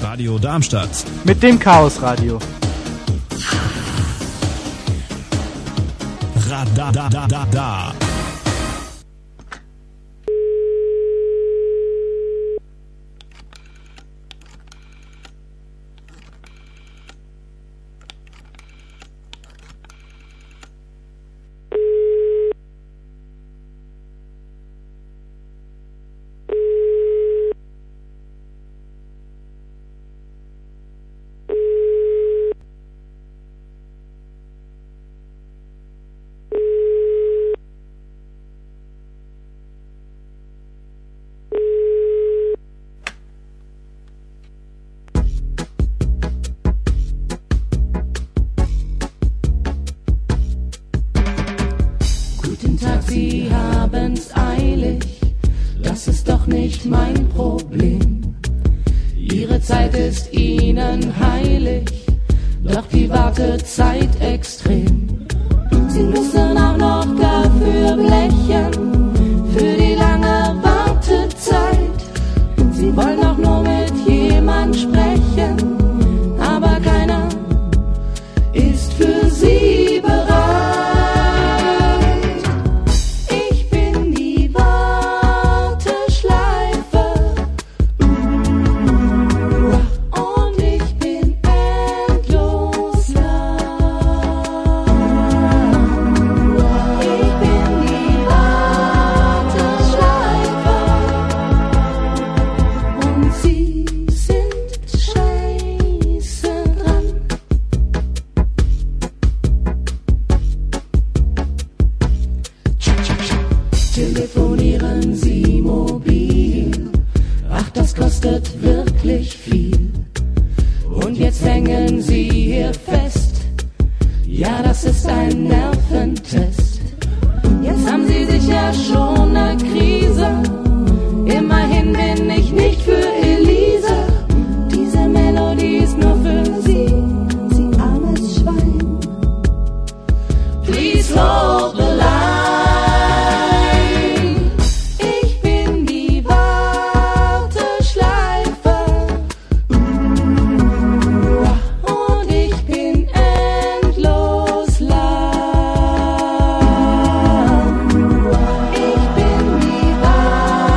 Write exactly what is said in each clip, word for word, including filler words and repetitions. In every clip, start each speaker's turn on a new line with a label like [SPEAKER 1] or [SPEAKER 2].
[SPEAKER 1] Radio Darmstadt.
[SPEAKER 2] Mit dem Chaosradio.
[SPEAKER 1] Radadadada.
[SPEAKER 3] Sie haben's eilig, das ist doch nicht mein Problem. Ihre Zeit ist ihnen heilig, doch die Wartezeit extrem. Sie müssen auch noch dafür blechen, für die lange Wartezeit. Sie wollen auch nur mit jemand sprechen, aber keiner ist für sie bereit. Telefonieren Sie mobil, ach das kostet wirklich viel. Und jetzt hängen Sie hier fest, ja das ist ein Nerventest. Jetzt haben Sie sicher schon eine Krise, immerhin bin ich nicht für Elise. Diese Melodie ist nur für Sie, Sie armes Schwein. Please hold the line.
[SPEAKER 4] Bye.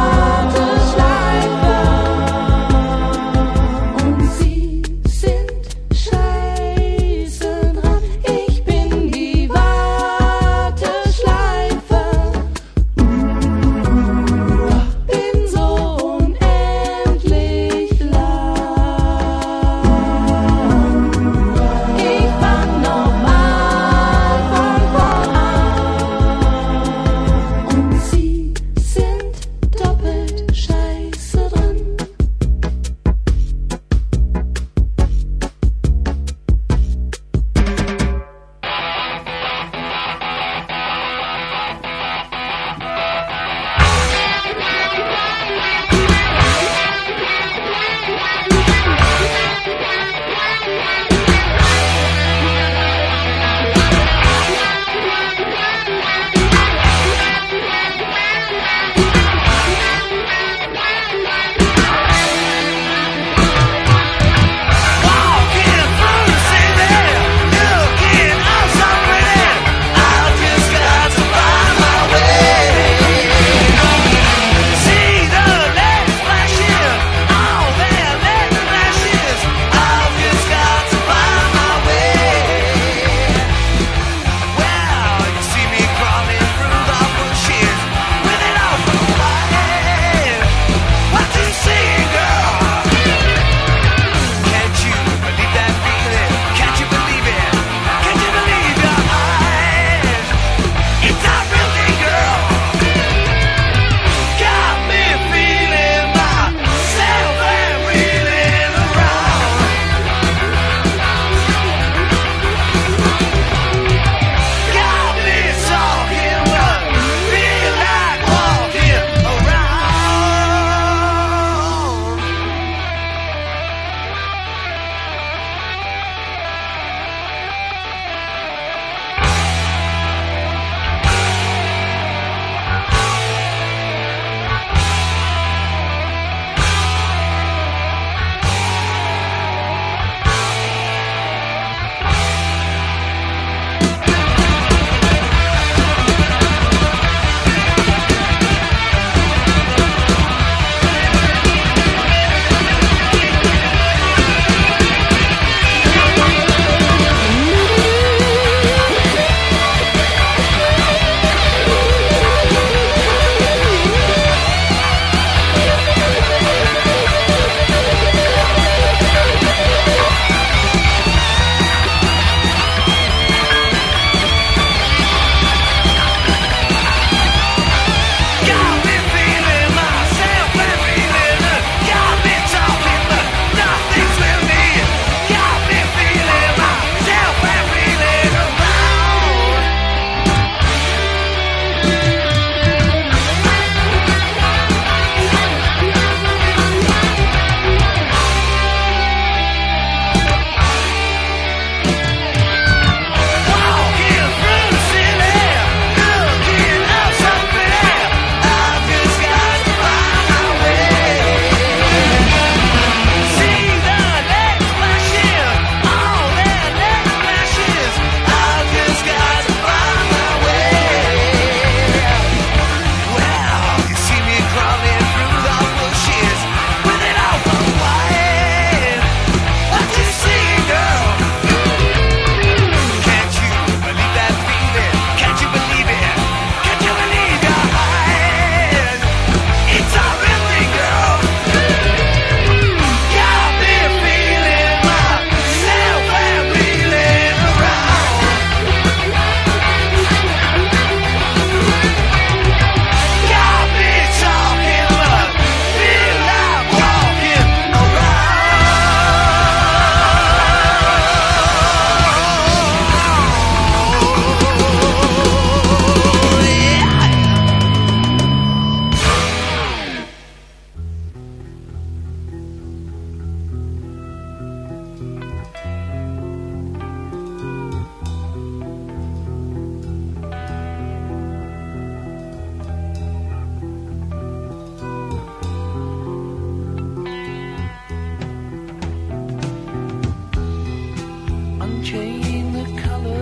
[SPEAKER 2] chain the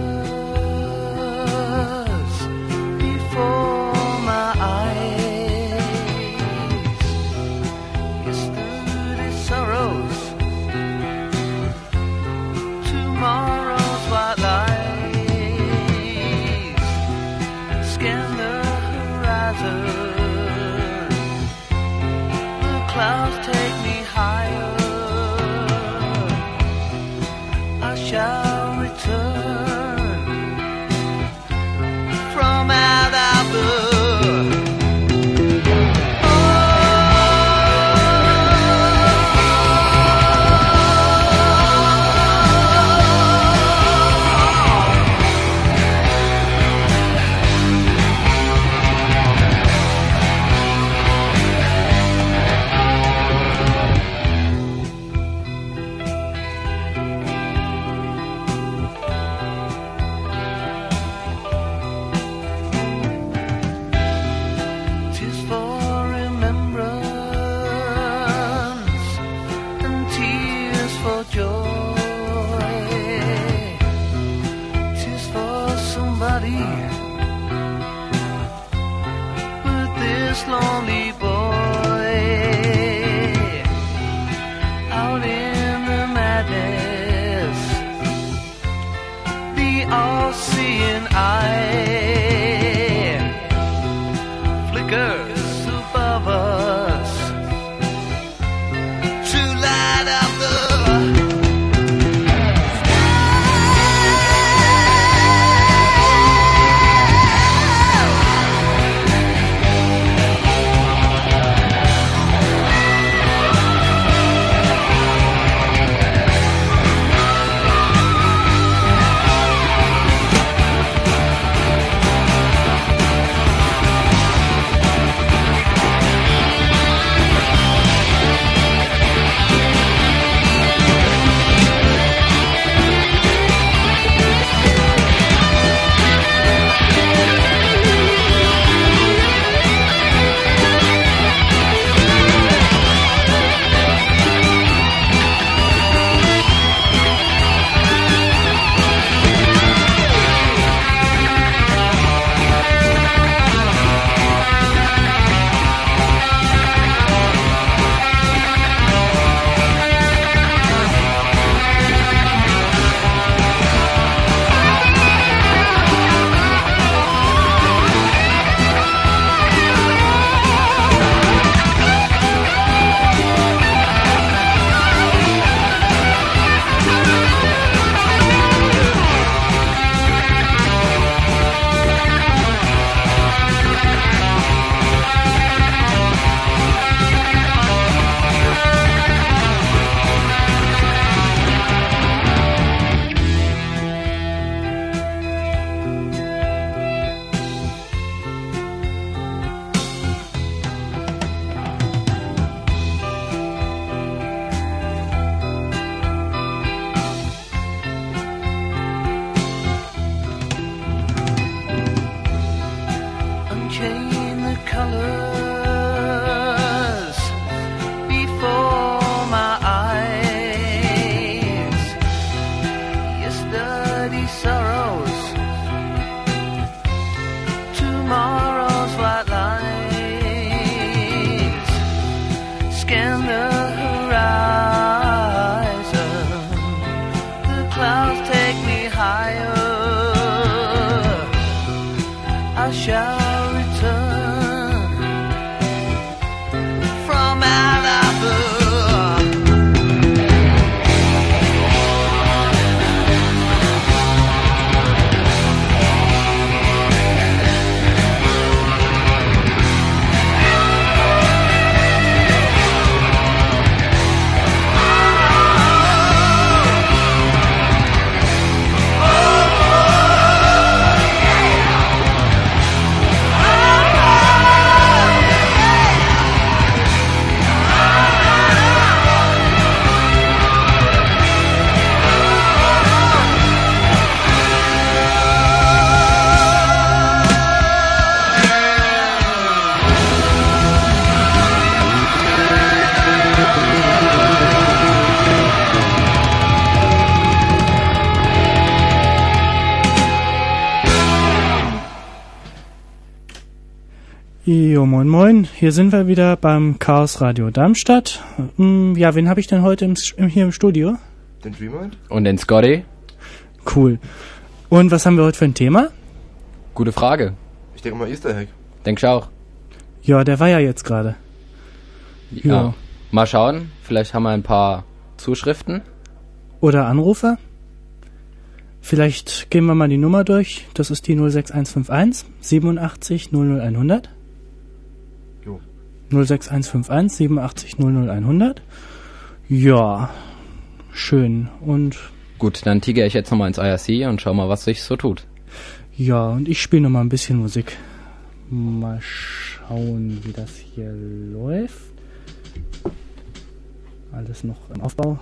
[SPEAKER 2] colors before my eyes. Yesterday's sorrows, tomorrow's white lies. Scan the horizon, the clouds take me higher. I shall return from out of the lonely boy out in the madness, the all-seeing eye flickers above us to light up the
[SPEAKER 4] Jo, moin moin, hier sind wir wieder beim Chaos Radio Darmstadt. Ja, wen habe ich denn heute im, hier im Studio?
[SPEAKER 5] Den Dreamer.
[SPEAKER 6] Und den Scotty.
[SPEAKER 4] Cool. Und was haben wir heute für ein Thema?
[SPEAKER 6] Gute Frage.
[SPEAKER 5] Ich denke mal Easter Egg.
[SPEAKER 6] Denkst du auch?
[SPEAKER 4] Ja, der war ja jetzt gerade.
[SPEAKER 6] Ja. ja. Mal schauen, vielleicht haben wir ein paar Zuschriften.
[SPEAKER 4] Oder Anrufer. Vielleicht gehen wir mal die Nummer durch. Das ist die null sechs eins fünf eins siebenundachtzig null null hundert.
[SPEAKER 5] Jo.
[SPEAKER 4] null sechs eins fünf eins siebenundachtzig null null hundert. Ja, schön. Und
[SPEAKER 6] gut, dann tigere ich jetzt nochmal ins I R C und schau mal, was sich so tut.
[SPEAKER 4] Ja, und ich spiele nochmal ein bisschen Musik. Mal schauen, wie das hier läuft. Alles noch im Aufbau.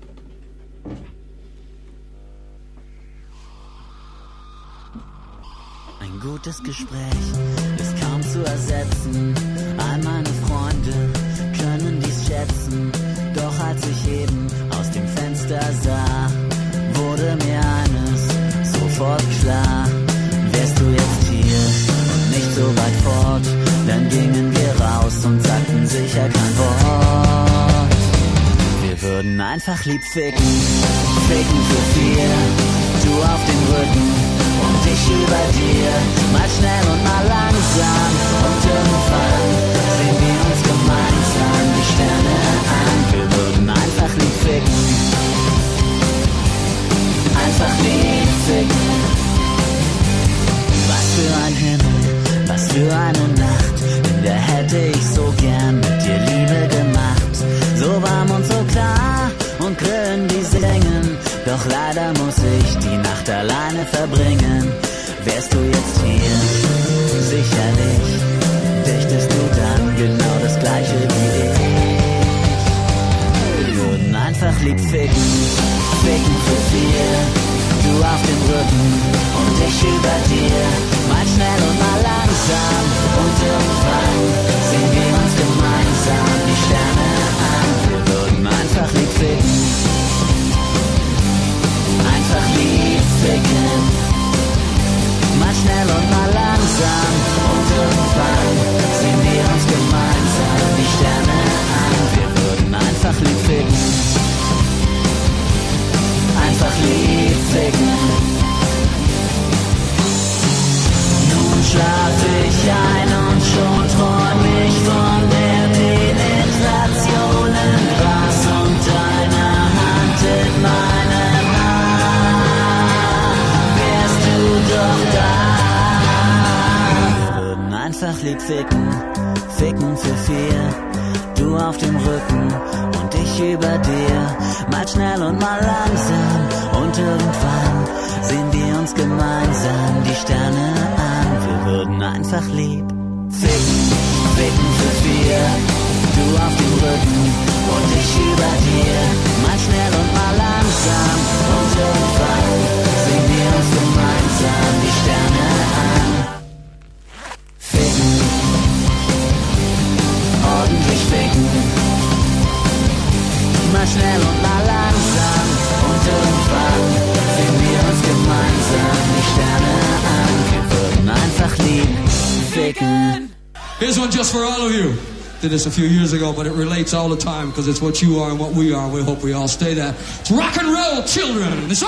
[SPEAKER 7] Ein gutes Gespräch ist kaum zu ersetzen. All meine Freunde können dies schätzen. Doch als ich eben aus dem Fenster sah, wurde mir eines sofort klar. Wärst du jetzt hier und nicht so weit fort, dann gingen wir raus und sagten sicher kein Wort. Wir würden einfach lieb ficken, ficken für vier, du auf dem Rücken und ich über dir, mal schnell und mal langsam. Und irgendwann sehen wir uns gemeinsam die Sterne an. Wir würden einfach lieb ficken, einfach lieb ficken. Was für ein Himmel, was für eine Nacht, in der hätte ich so gern mit dir Liebe gemacht. So warm und so klar und grillen wie singen. Doch leider muss ich die Nacht alleine verbringen. Wärst du jetzt hier, sicherlich dächtest du dann genau das gleiche wie ich. Wir würden einfach lieb ficken, ficken für vier, du auf dem Rücken und ich über dir, mal schnell und mal langsam. Und irgendwann sehen wir uns gemeinsam die Sterne an. Wir würden einfach lieb ficken, einfach lieb ficken. Mal schnell und mal langsam. Und irgendwann sehen wir uns gemeinsam die Sterne an. Wir würden einfach lieb ficken, einfach lieb ficken. Nun schlaf ich ein und schon träum ich von der Penetration im Gras und deiner Hand in meinem Haar. Wärst du doch da. Wir würden einfach lieb ficken, ficken für vier, du auf dem Rücken und ich über dir, mal schnell und mal langsam. Und irgendwann sehen wir uns gemeinsam die Sterne an. Wir würden einfach lieb ficken, ficken für vier, du auf dem Rücken und ich über dir, mal schnell und mal langsam. Und irgendwann sehen wir uns gemeinsam die Sterne an. Ficken, ordentlich ficken, mal schnell und mal langsam. Und irgendwann sehen wir uns gemeinsam die Sterne an. Wir würden einfach lieb ficken.
[SPEAKER 8] Here's one just for all of you. Did this a few years ago, but it relates all the time because it's what you are and what we are. We hope we all stay that. It's rock and roll, children. It's on!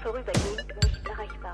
[SPEAKER 9] vorübergehend nicht erreichbar.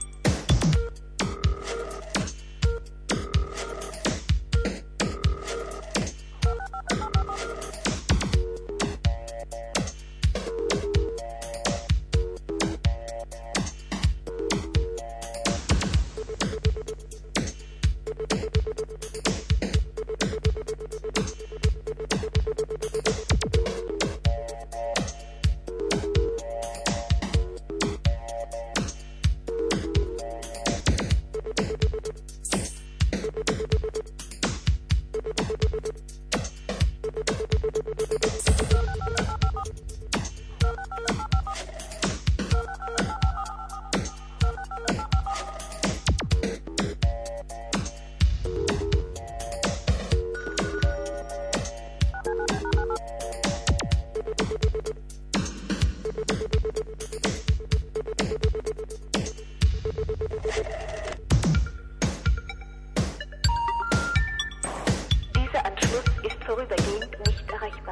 [SPEAKER 9] Dieser Anschluss ist vorübergehend nicht erreichbar.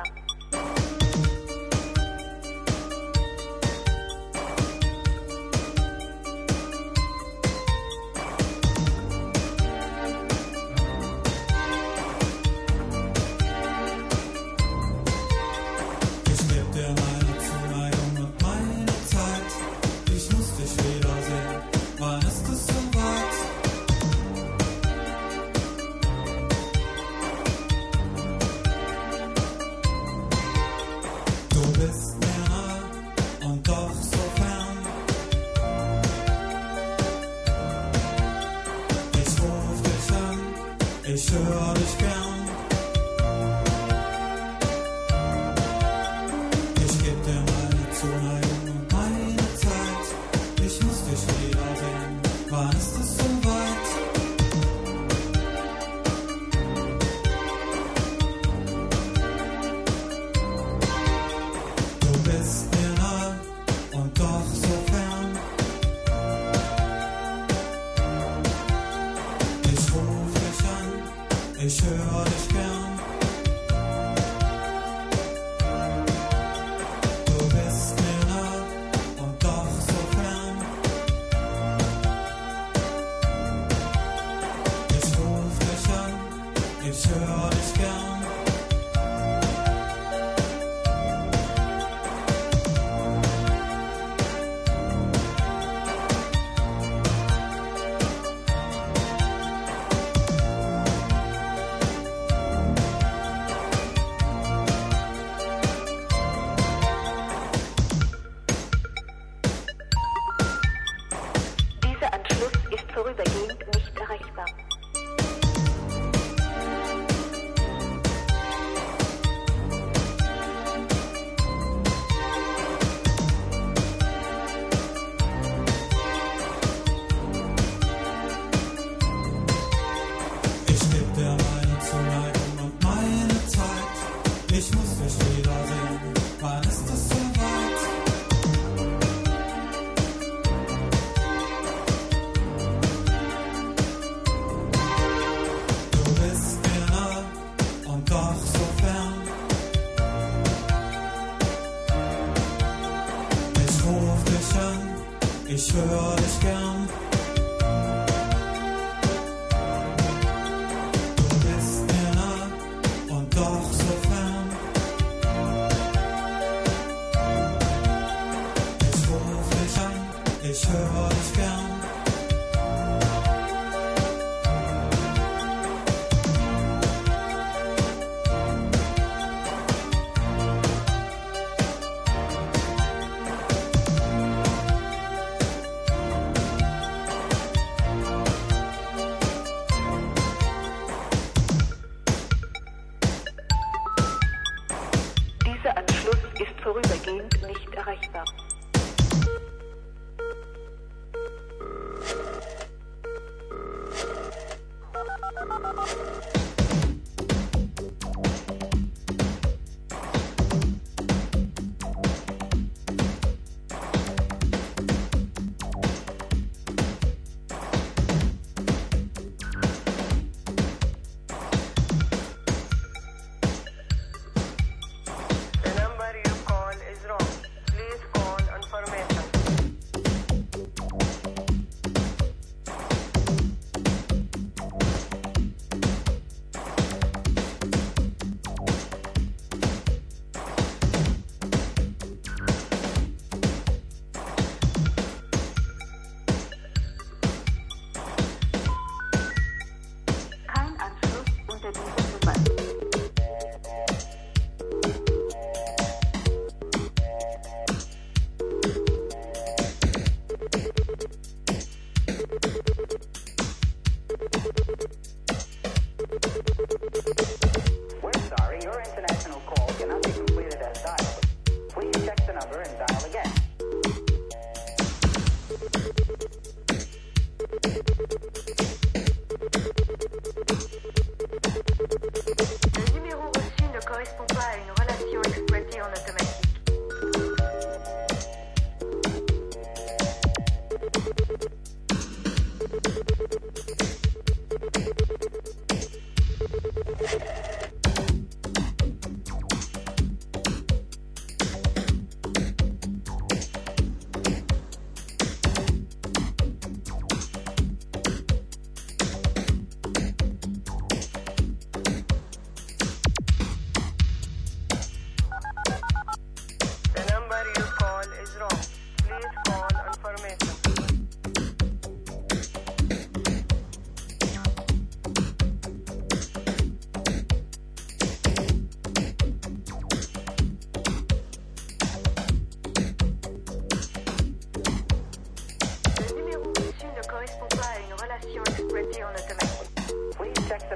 [SPEAKER 8] Ich geb dir meine Zuneigung und meine Zeit. Ich muss dich wiedersehen. Wann ist es soweit? Du bist mir nah und doch so fern. Ich ruf dich an, ich hör dich gern. Ich geb dir meine Zuneigung und meine Zeit. Ich muss dich wiedersehen. Wann ist es soweit? Du bist mir nah und doch so fern. Ich ruf dich an, ich hör dich gern. Du bist mir nah und doch so fern. Ich ruf dich an, ich hör dich gern.
[SPEAKER 9] Dieser Anschluss ist vorübergehend nicht erreichbar.
[SPEAKER 8] Ich geb dir meine Zuneigung und meine Zeit. Ich muss dich wiedersehen. Wann ist es soweit? Du bist mir nah und doch so fern. Ich ruf dich an, ich hör dich gern. Du bist mir nah und doch so fern. Ich ruf dich an, ich hör dich gern.
[SPEAKER 9] Dieser Anschluss ist vorübergehend nicht erreichbar.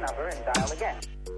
[SPEAKER 10] number and dial again.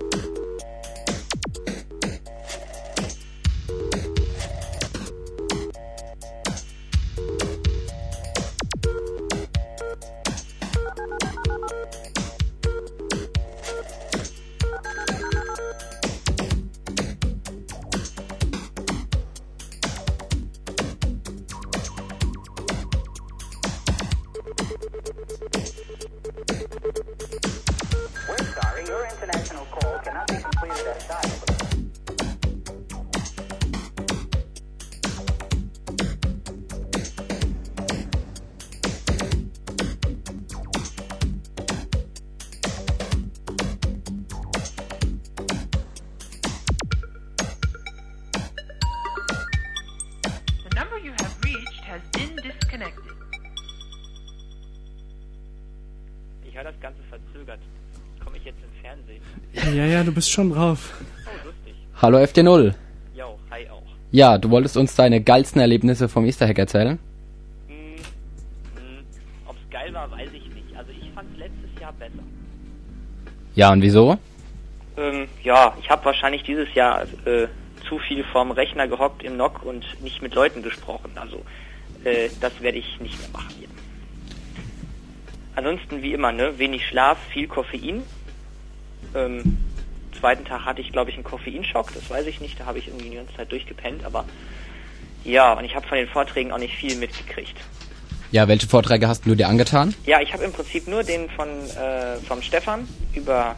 [SPEAKER 11] Ich höre das Ganze verzögert. Komme ich jetzt im Fernsehen?
[SPEAKER 4] Ja, ja, du bist schon drauf.
[SPEAKER 11] Oh, lustig.
[SPEAKER 6] Hallo F D null.
[SPEAKER 11] Jo, hi auch.
[SPEAKER 6] Ja, du wolltest uns deine geilsten Erlebnisse vom Easter Hack erzählen?
[SPEAKER 11] Hm, hm, ob's geil war, weiß ich nicht. Also ich fand's letztes Jahr besser.
[SPEAKER 6] Ja, und wieso?
[SPEAKER 11] Ähm, ja, ich habe wahrscheinlich dieses Jahr äh, zu viel vorm Rechner gehockt im N O C und nicht mit Leuten gesprochen. Also äh, das werde ich nicht mehr machen jetzt. Ansonsten wie immer, ne, wenig Schlaf, viel Koffein. Ähm, zweiten Tag hatte ich, glaube ich, einen Koffeinschock, das weiß ich nicht, da habe ich irgendwie die ganze Zeit durchgepennt, aber ja, und ich habe von den Vorträgen auch nicht viel mitgekriegt.
[SPEAKER 6] Ja, welche Vorträge hast du dir angetan?
[SPEAKER 11] Ja, ich habe im Prinzip nur den von äh, vom Stefan über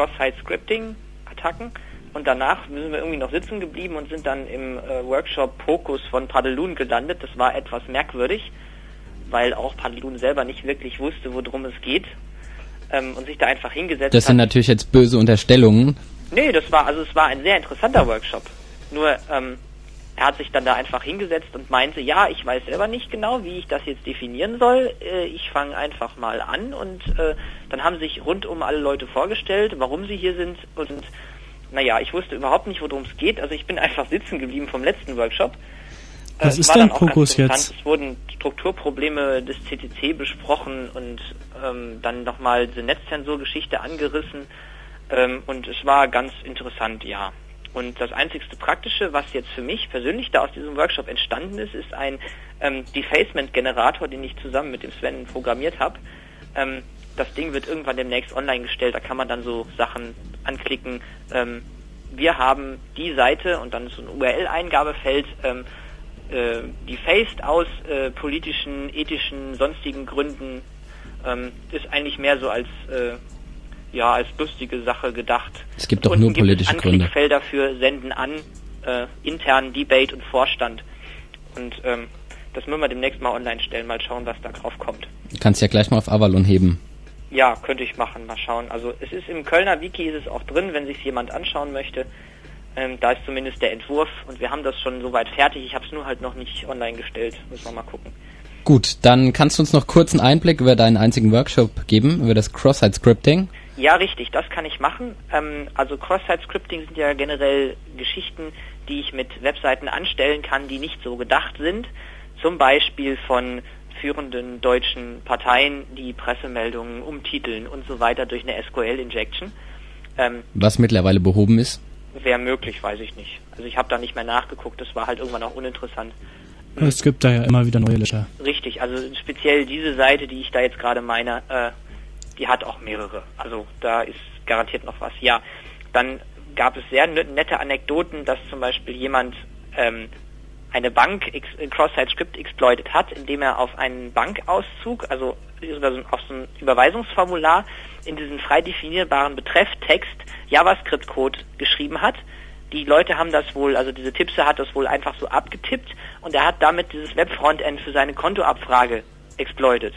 [SPEAKER 11] Cross-Site-Scripting-Attacken und danach sind wir irgendwie noch sitzen geblieben und sind dann im äh, Workshop Pokus von Padelun gelandet. Das war etwas merkwürdig, weil auch Padelun selber nicht wirklich wusste, worum es geht ähm, und sich da einfach hingesetzt hat.
[SPEAKER 6] Das sind natürlich jetzt böse Unterstellungen.
[SPEAKER 11] Nee, das war, also es war ein sehr interessanter Workshop. Nur, ähm, er hat sich dann da einfach hingesetzt und meinte, ja, ich weiß selber nicht genau, wie ich das jetzt definieren soll. Äh, ich fange einfach mal an und äh, dann haben sich rundum alle Leute vorgestellt, warum sie hier sind und naja, ich wusste überhaupt nicht, worum es geht. Also ich bin einfach sitzen geblieben vom letzten Workshop. Äh,
[SPEAKER 4] Was ist denn Pokus jetzt?
[SPEAKER 11] Es wurden Strukturprobleme des C C C besprochen und ähm, dann nochmal diese Netzzensurgeschichte angerissen ähm, und es war ganz interessant, ja. Und das einzigste Praktische, was jetzt für mich persönlich da aus diesem Workshop entstanden ist, ist ein ähm, Defacement-Generator, den ich zusammen mit dem Sven programmiert habe. Ähm, das Ding wird irgendwann demnächst online gestellt, da kann man dann so Sachen anklicken. Ähm, wir haben die Seite und dann ist so ein U R L-Eingabefeld ähm, äh, defaced aus äh, politischen, ethischen, sonstigen Gründen. Ähm, ist eigentlich mehr so als... Äh, ja, als lustige Sache gedacht.
[SPEAKER 6] Es gibt doch nur politische Gründe.
[SPEAKER 11] Anklickfelder für Senden an, äh, internen Debate und Vorstand. Und ähm, das müssen wir demnächst mal online stellen, mal schauen, was da drauf kommt.
[SPEAKER 6] Du kannst ja gleich mal auf Avalon heben.
[SPEAKER 11] Ja, könnte ich machen, mal schauen. Also es ist im Kölner Wiki, ist es auch drin, wenn sich jemand anschauen möchte. Ähm, da ist zumindest der Entwurf und wir haben das schon soweit fertig. Ich habe es nur halt noch nicht online gestellt. Müssen wir mal gucken.
[SPEAKER 6] Gut, dann kannst du uns noch kurz einen Einblick über deinen einzigen Workshop geben, über das Cross-Site-Scripting.
[SPEAKER 11] Ja, richtig, das kann ich machen. Ähm, also Cross-Site-Scripting sind ja generell Geschichten, die ich mit Webseiten anstellen kann, die nicht so gedacht sind. Zum Beispiel von führenden deutschen Parteien, die Pressemeldungen umtiteln und so weiter durch eine S Q L-Injection. Ähm,
[SPEAKER 6] Was mittlerweile behoben ist?
[SPEAKER 11] Wäre möglich, weiß ich nicht. Also ich habe da nicht mehr nachgeguckt, das war halt irgendwann auch uninteressant.
[SPEAKER 4] Es gibt da ja immer wieder neue Löcher.
[SPEAKER 11] Richtig, also speziell diese Seite, die ich da jetzt gerade meine, äh, die hat auch mehrere. Also da ist garantiert noch was. Ja, dann gab es sehr nette Anekdoten, dass zum Beispiel jemand ähm, eine Bank Cross-Site-Script exploitet hat, indem er auf einen Bankauszug, also auf so ein Überweisungsformular, in diesen frei definierbaren Betrefftext JavaScript-Code geschrieben hat. Die Leute haben das wohl, also diese Tipse hat das wohl einfach so abgetippt und er hat damit dieses Web-Frontend für seine Kontoabfrage exploitet.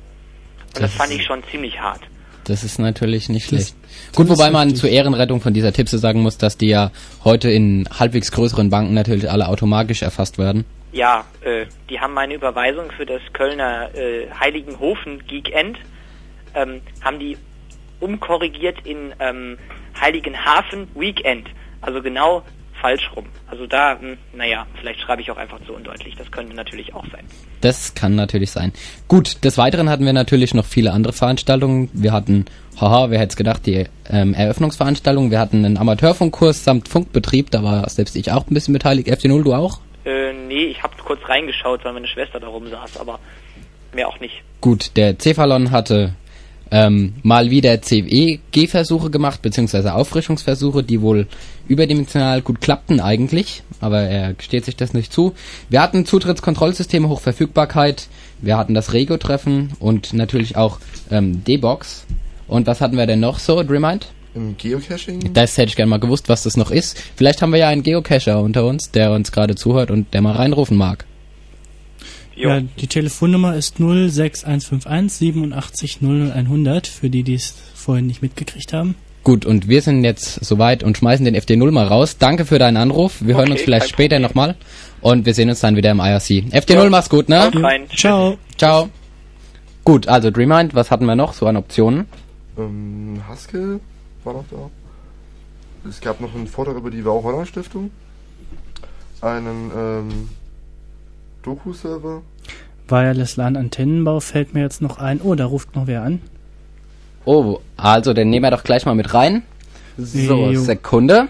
[SPEAKER 11] Und das, das fand ich schon ziemlich hart.
[SPEAKER 6] Das ist natürlich nicht schlecht. Gut, wobei man zur Ehrenrettung von dieser Tipse sagen muss, dass die ja heute in halbwegs größeren Banken natürlich alle automatisch erfasst werden.
[SPEAKER 11] Ja, äh, die haben meine Überweisung für das Kölner äh, Heiligenhofen Geekend, ähm, haben die umkorrigiert in ähm, Heiligenhafen Weekend. Also genau falsch rum. Also da, mh, naja, vielleicht schreibe ich auch einfach zu undeutlich. Das könnte natürlich auch sein.
[SPEAKER 6] Das kann natürlich sein. Gut, des Weiteren hatten wir natürlich noch viele andere Veranstaltungen. Wir hatten, haha, wer hätte es gedacht, die ähm, Eröffnungsveranstaltung. Wir hatten einen Amateurfunkkurs samt Funkbetrieb. Da war selbst ich auch ein bisschen beteiligt. F D null, du auch?
[SPEAKER 11] Äh, nee, ich habe kurz reingeschaut, weil meine Schwester da rumsaß, aber mehr auch nicht.
[SPEAKER 6] Gut, der Cephalon hatte ähm, mal wieder C E G-Versuche gemacht, beziehungsweise Auffrischungsversuche, die wohl überdimensional gut klappten eigentlich, aber er gesteht sich das nicht zu. Wir hatten Zutrittskontrollsysteme, Hochverfügbarkeit, wir hatten das Rego-Treffen und natürlich auch ähm, D-Box. Und was hatten wir denn noch so, Remind?
[SPEAKER 5] Im Geocaching?
[SPEAKER 6] Das hätte ich gerne mal gewusst, was das noch ist. Vielleicht haben wir ja einen Geocacher unter uns, der uns gerade zuhört und der mal reinrufen mag.
[SPEAKER 11] Jo.
[SPEAKER 4] Ja, die Telefonnummer ist null sechs eins fünf eins siebenundachtzig null null hundert, für die, die es vorhin nicht mitgekriegt haben.
[SPEAKER 6] Gut, und wir sind jetzt soweit und schmeißen den F D null mal raus. Danke für deinen Anruf. Wir
[SPEAKER 11] Okay,
[SPEAKER 6] hören uns vielleicht
[SPEAKER 11] kein
[SPEAKER 6] später
[SPEAKER 11] Problem.
[SPEAKER 6] nochmal und wir sehen uns dann wieder im I R C. F D null,
[SPEAKER 11] Ja.
[SPEAKER 6] mach's gut, ne?
[SPEAKER 11] Haut rein.
[SPEAKER 4] Ciao.
[SPEAKER 6] Ciao. Gut, also Dreamind, was hatten wir noch so an Optionen?
[SPEAKER 5] Ähm, Haskell war noch da. Es gab noch einen Vortrag über die Wow-Holland-Stiftung. Einen, ähm, Doku-Server.
[SPEAKER 4] Wireless LAN-Antennenbau fällt mir jetzt noch ein. Oh, da ruft noch wer an.
[SPEAKER 6] Oh, also den nehmen wir doch gleich mal mit rein. So,
[SPEAKER 4] Jo.
[SPEAKER 6] Sekunde.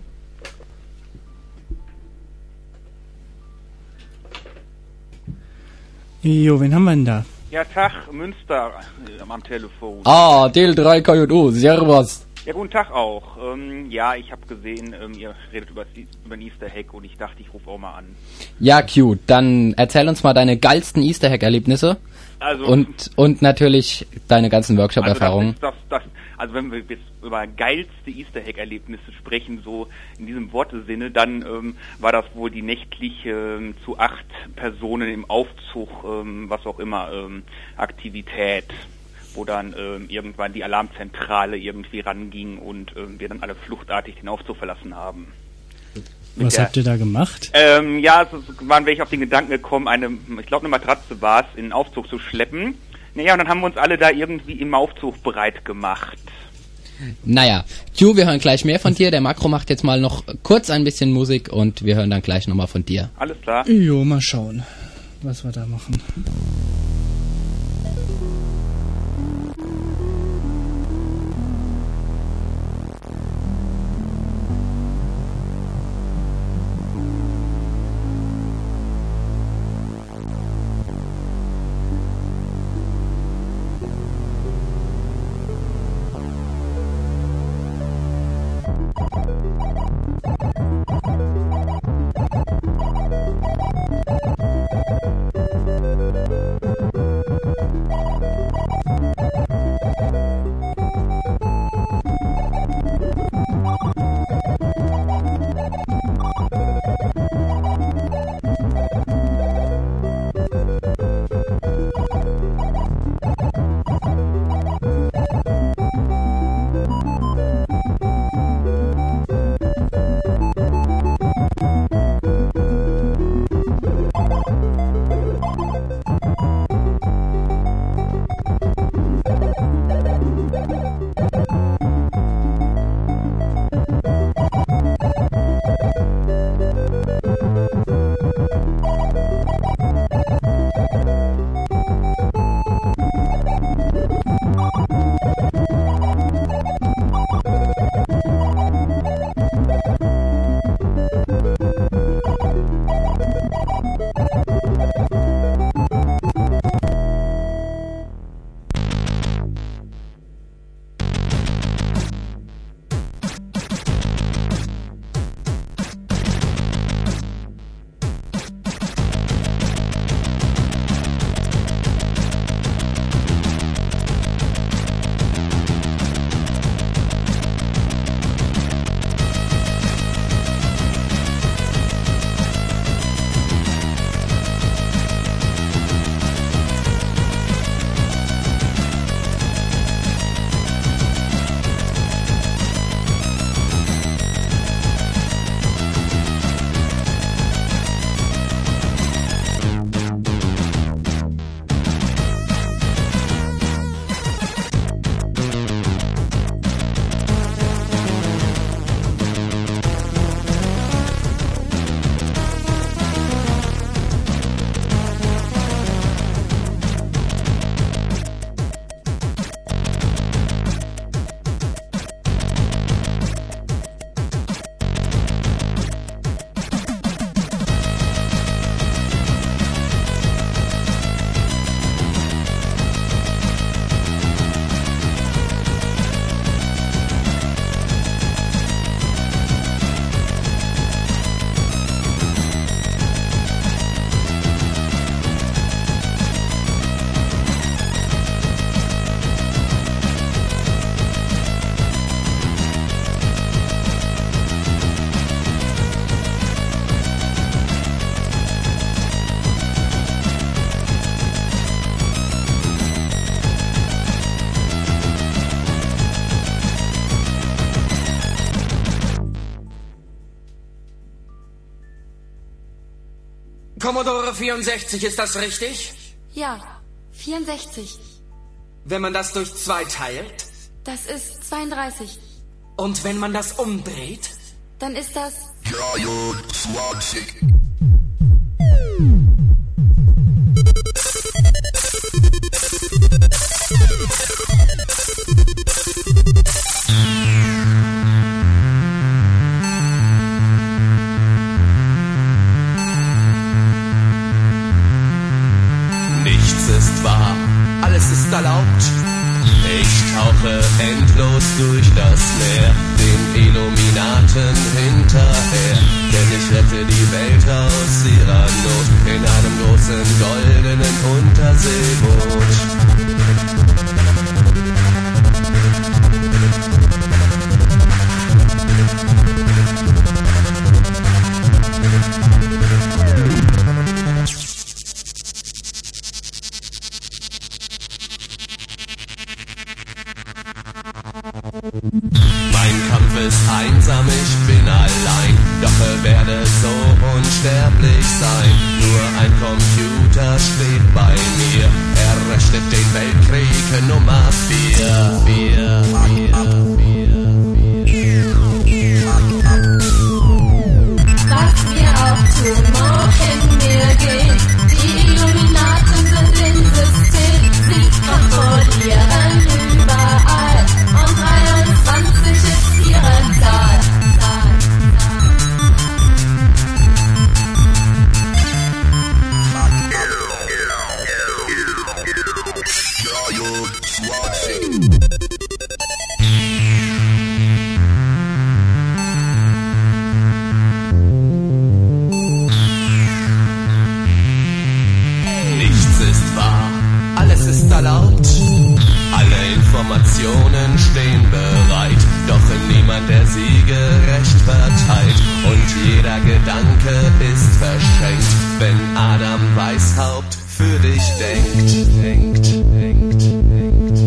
[SPEAKER 4] Jo, wen haben wir denn da?
[SPEAKER 10] Ja, Tag, Münster äh, am Telefon.
[SPEAKER 6] Ah, D L drei K J U, servus.
[SPEAKER 10] Ja, guten Tag auch. Ähm, ja, ich habe gesehen, ähm, ihr redet über, über ein Easter Egg und ich dachte, ich rufe auch mal an.
[SPEAKER 6] Ja, cute. Dann erzähl uns mal deine geilsten Easter Egg-Erlebnisse.
[SPEAKER 10] Also,
[SPEAKER 6] Und, und natürlich deine ganzen Workshop-Erfahrungen.
[SPEAKER 10] Also, das ist das, das, also wenn wir jetzt über geilste Easter Egg-Erlebnisse sprechen, so in diesem Wortesinne, dann ähm, war das wohl die nächtliche ähm, zu acht Personen im Aufzug, ähm, was auch immer, ähm, Aktivität, wo dann ähm, irgendwann die Alarmzentrale irgendwie ranging und ähm, wir dann alle fluchtartig den Aufzug verlassen haben. Mit
[SPEAKER 4] Was
[SPEAKER 10] der-
[SPEAKER 4] habt ihr da gemacht?
[SPEAKER 10] Ähm, ja, es es waren welche auf den Gedanken gekommen, eine, ich glaube eine Matratze war es, in den Aufzug zu schleppen. Naja, und dann haben wir uns alle da irgendwie im Aufzug bereit gemacht.
[SPEAKER 6] Naja, Q, wir hören gleich mehr von dir. Der Makro macht jetzt mal noch kurz ein bisschen Musik und wir hören dann gleich nochmal von dir.
[SPEAKER 10] Alles klar.
[SPEAKER 4] Jo, mal schauen, was wir da machen.
[SPEAKER 12] Commodore vierundsechzig, ist das richtig?
[SPEAKER 13] Ja, vierundsechzig.
[SPEAKER 12] Wenn man das durch zwei teilt?
[SPEAKER 13] Das ist zweiunddreißig.
[SPEAKER 12] Und wenn man das umdreht?
[SPEAKER 13] Dann ist das...
[SPEAKER 14] Nichts ist wahr, alles ist erlaubt. Ich tauche endlos durch das Meer, den Illuminaten hinterher. Denn ich rette die Welt aus ihrer Not in einem großen goldenen Unterseeboot. Mein Kampf ist einsam, ich bin allein, doch er werde so unsterblich sein. Nur ein Computer steht bei mir, er rechnet den Weltkrieg Nummer vier. vier, vier, vier, vier.
[SPEAKER 3] Was wir auch tun, wohin wir gehen, die Illuminaten sind im System, sie kontrollieren überall und dreiundzwanzig ist ihre Zahl.
[SPEAKER 14] Nichts ist wahr, alles ist erlaubt. Alle Informationen stehen bereit, doch niemand der sie gerecht verteilt. Und jeder Gedanke ist verschenkt, wenn Adam Weishaupt für dich denkt. denkt, denkt, denkt.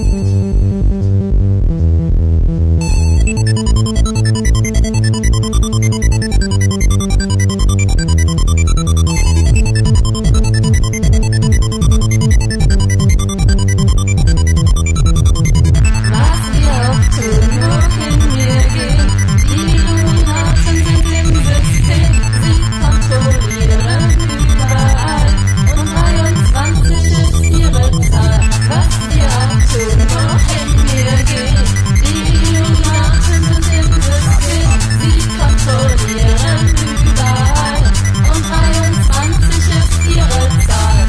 [SPEAKER 3] Was wir auch tun, wohin wir gehen, die Illuminaten sind im System, sie kontrollieren überall und dreiundzwanzig ist ihre Zahl. Was wir auch tun, wohin wir gehen, die Illuminaten sind im System, sie kontrollieren überall und dreiundzwanzig ist ihre Zahl.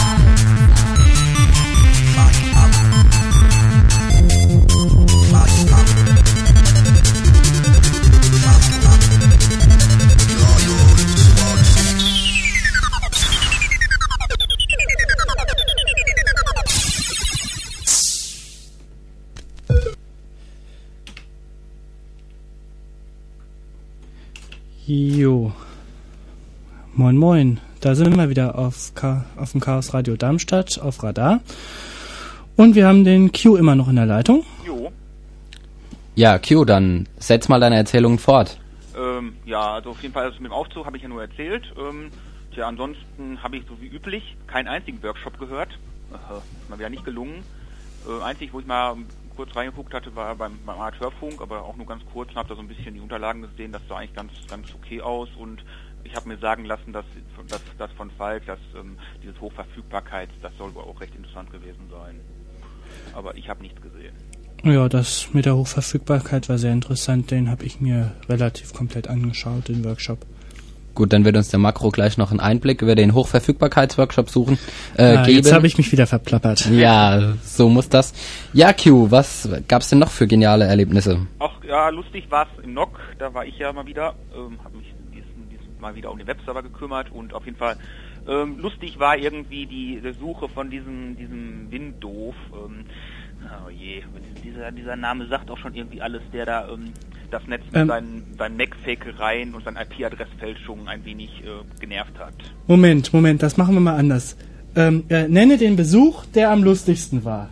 [SPEAKER 4] Jo. Moin moin. Da sind wir wieder auf, Ka- auf dem Chaos Radio Darmstadt auf Radar. Und wir haben den Q immer noch in der Leitung.
[SPEAKER 10] Jo.
[SPEAKER 6] Ja, Q, dann setz mal deine Erzählung fort.
[SPEAKER 10] Ähm, ja, also auf jeden Fall, also mit dem Aufzug habe ich ja nur erzählt. Ähm, tja, ansonsten habe ich so wie üblich keinen einzigen Workshop gehört. Äh, ist mal wieder nicht gelungen. Äh, einzig, wo ich mal kurz reingeguckt hatte, war beim, beim Amateurfunk, aber auch nur ganz kurz und habe da so ein bisschen die Unterlagen gesehen. Das sah eigentlich ganz, ganz okay aus und ich habe mir sagen lassen, dass das dass von Falk, dass ähm, dieses Hochverfügbarkeit, das soll wohl auch recht interessant gewesen sein. Aber ich habe nichts gesehen.
[SPEAKER 4] Ja, das mit der Hochverfügbarkeit war sehr interessant. Den habe ich mir relativ komplett angeschaut, den Workshop.
[SPEAKER 6] Gut, dann wird uns der Makro gleich noch einen Einblick über den Hochverfügbarkeitsworkshop suchen. Äh,
[SPEAKER 4] ah,
[SPEAKER 6] geben.
[SPEAKER 4] Jetzt habe ich mich wieder verplappert.
[SPEAKER 6] Ja, so muss das. Ja, Q, was gab's denn noch für geniale Erlebnisse?
[SPEAKER 10] Auch ja, lustig war es im N O C, da war ich ja mal wieder, ähm, habe mich diesen, diesen mal wieder um den Webserver gekümmert und auf jeden Fall ähm, lustig war irgendwie die, die Suche von diesem diesem Windoof. Ähm, oh je, dieser dieser Name sagt auch schon irgendwie alles, der da ähm, das Netz mit ähm, seinen, seinen Mac-Fakereien und seinen I P-Adressfälschungen ein wenig äh, genervt hat.
[SPEAKER 4] Moment, Moment, das machen wir mal anders. Ähm, äh, nenne den Besuch, der am lustigsten war.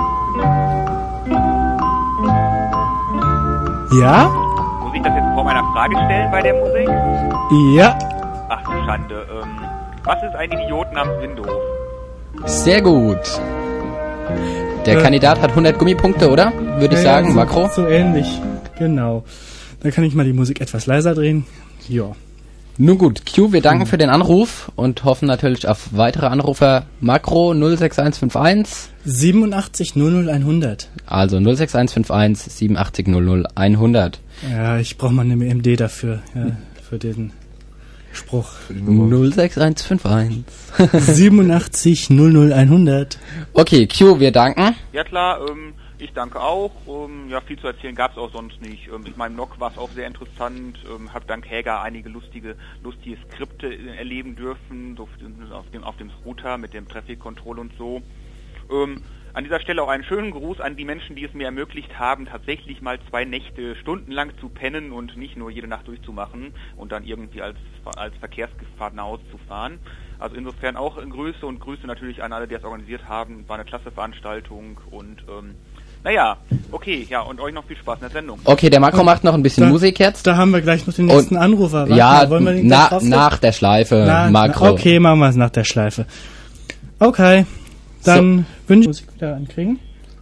[SPEAKER 4] Ja?
[SPEAKER 10] Muss ich das jetzt vor meiner Frage stellen bei der Musik?
[SPEAKER 4] Ja.
[SPEAKER 10] Ach du Schande. Ähm, was ist ein Idiot namens Windows?
[SPEAKER 6] Sehr gut. Der
[SPEAKER 4] Äh,
[SPEAKER 6] Kandidat hat hundert Gummipunkte, oder? Würde ich
[SPEAKER 4] Ja,
[SPEAKER 6] sagen,
[SPEAKER 4] ja, so,
[SPEAKER 6] Makro.
[SPEAKER 4] So ähnlich, genau. Dann kann ich mal die Musik etwas leiser drehen. Ja.
[SPEAKER 6] Nun gut, Q, wir danken für den Anruf und hoffen natürlich auf weitere Anrufer. Makro null sechs eins fünf eins
[SPEAKER 4] siebenundachtzig null null hundert.
[SPEAKER 6] Also null sechs eins fünf eins siebenundachtzig null null hundert.
[SPEAKER 4] Ja, ich brauche mal eine M D dafür, ja, für den Spruch.
[SPEAKER 6] null sechs eins fünf eins
[SPEAKER 4] siebenundachtzig null null hundert.
[SPEAKER 6] Okay, Q, wir danken.
[SPEAKER 10] Ja klar, ähm, ich danke auch. Ähm, ja, viel zu erzählen gab es auch sonst nicht. Ähm, in meinem Nock war es auch sehr interessant. Ähm, hab dank Häger einige lustige, lustige Skripte äh, erleben dürfen, so auf dem, auf dem Router mit dem Traffic Control und so. Ähm, an dieser Stelle auch einen schönen Gruß an die Menschen, die es mir ermöglicht haben, tatsächlich mal zwei Nächte stundenlang zu pennen und nicht nur jede Nacht durchzumachen und dann irgendwie als, als Verkehrsgefahr nach Hause zu fahren. Also insofern auch Grüße und Grüße natürlich an alle, die es organisiert haben. War eine klasse Veranstaltung und ähm, naja, okay, ja, und euch noch viel Spaß in der Sendung.
[SPEAKER 6] Okay, der Makro macht noch ein bisschen
[SPEAKER 4] da,
[SPEAKER 6] Musik jetzt.
[SPEAKER 4] Da haben wir gleich noch den nächsten
[SPEAKER 6] und,
[SPEAKER 4] Anrufer. Warte
[SPEAKER 6] ja,
[SPEAKER 4] mal, wollen wir den
[SPEAKER 6] na, nach der Schleife,
[SPEAKER 4] na,
[SPEAKER 6] Makro.
[SPEAKER 4] Na, okay, machen wir es nach der Schleife. Okay, dann so. Wünsche ich Musik wieder ankriegen.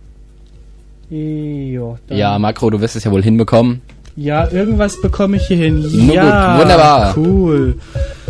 [SPEAKER 4] Jo, dann
[SPEAKER 6] ja, Makro, du wirst es ja wohl hinbekommen.
[SPEAKER 4] Ja, irgendwas bekomme ich hier hin.
[SPEAKER 6] Nur
[SPEAKER 4] ja,
[SPEAKER 6] gut, wunderbar.
[SPEAKER 4] Cool.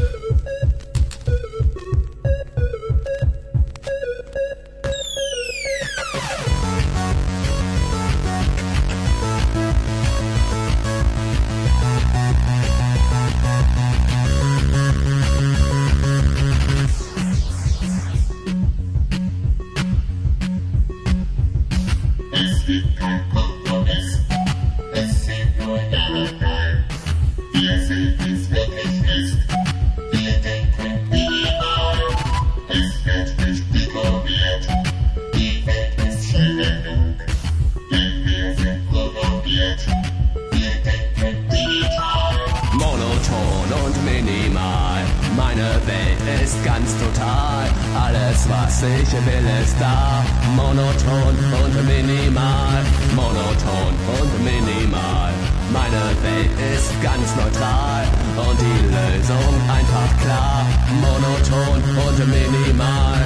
[SPEAKER 14] Monoton und minimal, meine Welt ist ganz total. Alles was ich will ist da. Monoton und minimal, monoton und minimal. Meine Welt ist ganz neutral und die Lösung einfach klar. Monoton und minimal.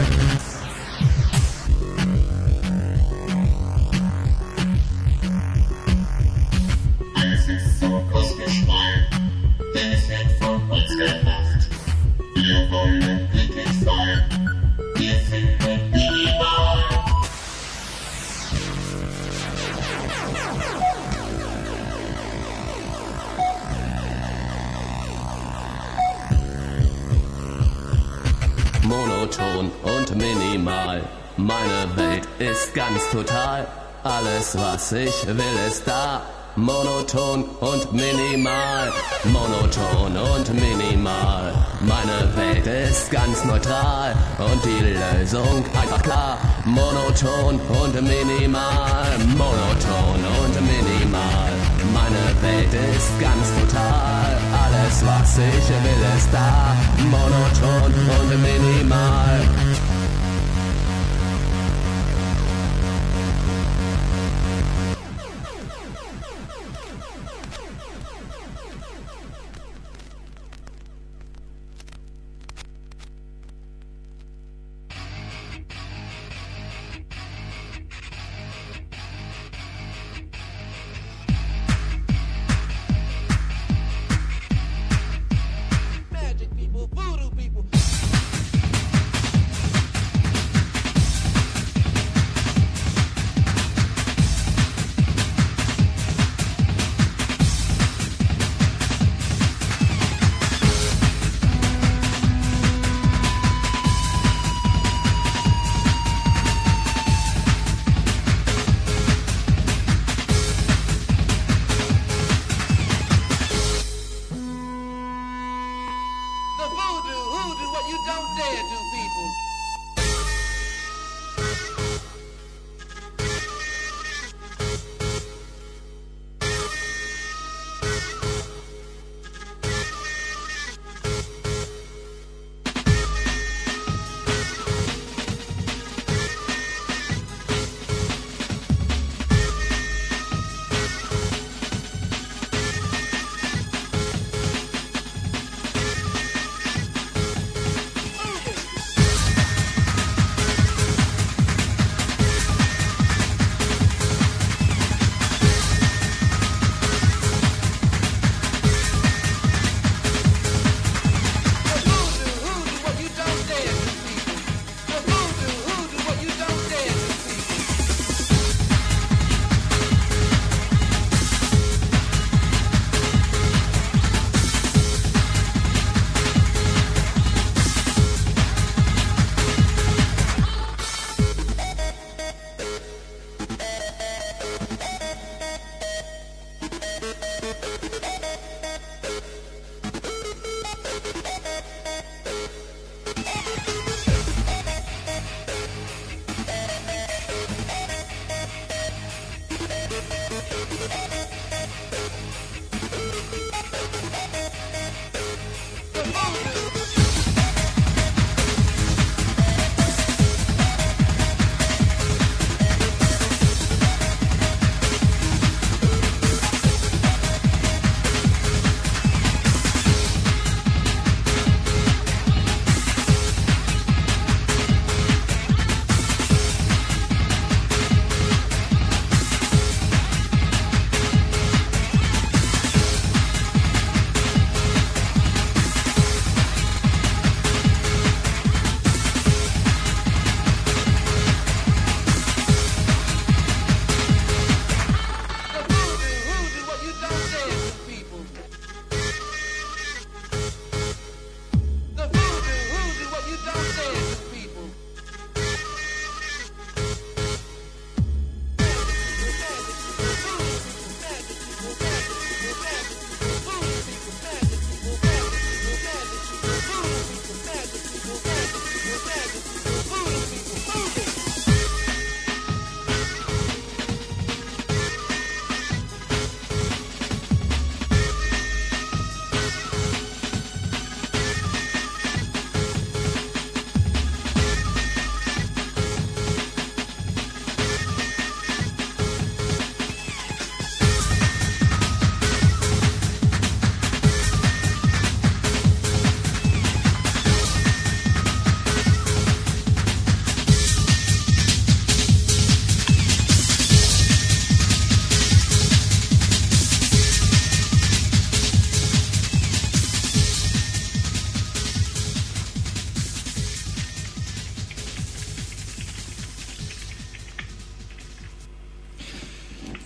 [SPEAKER 15] Alles ist so kosmisch rein, denn es wird von uns gemacht. Wir wollen glücklich sein, wir finden minimal.
[SPEAKER 14] Monoton und minimal, meine Welt ist ganz total. Alles was ich will ist da. Monoton und minimal, monoton und minimal. Meine Welt ist ganz neutral und die Lösung einfach klar. Monoton und minimal, monoton und minimal. Meine Welt ist ganz total. Alles was ich will ist da. Monoton und minimal.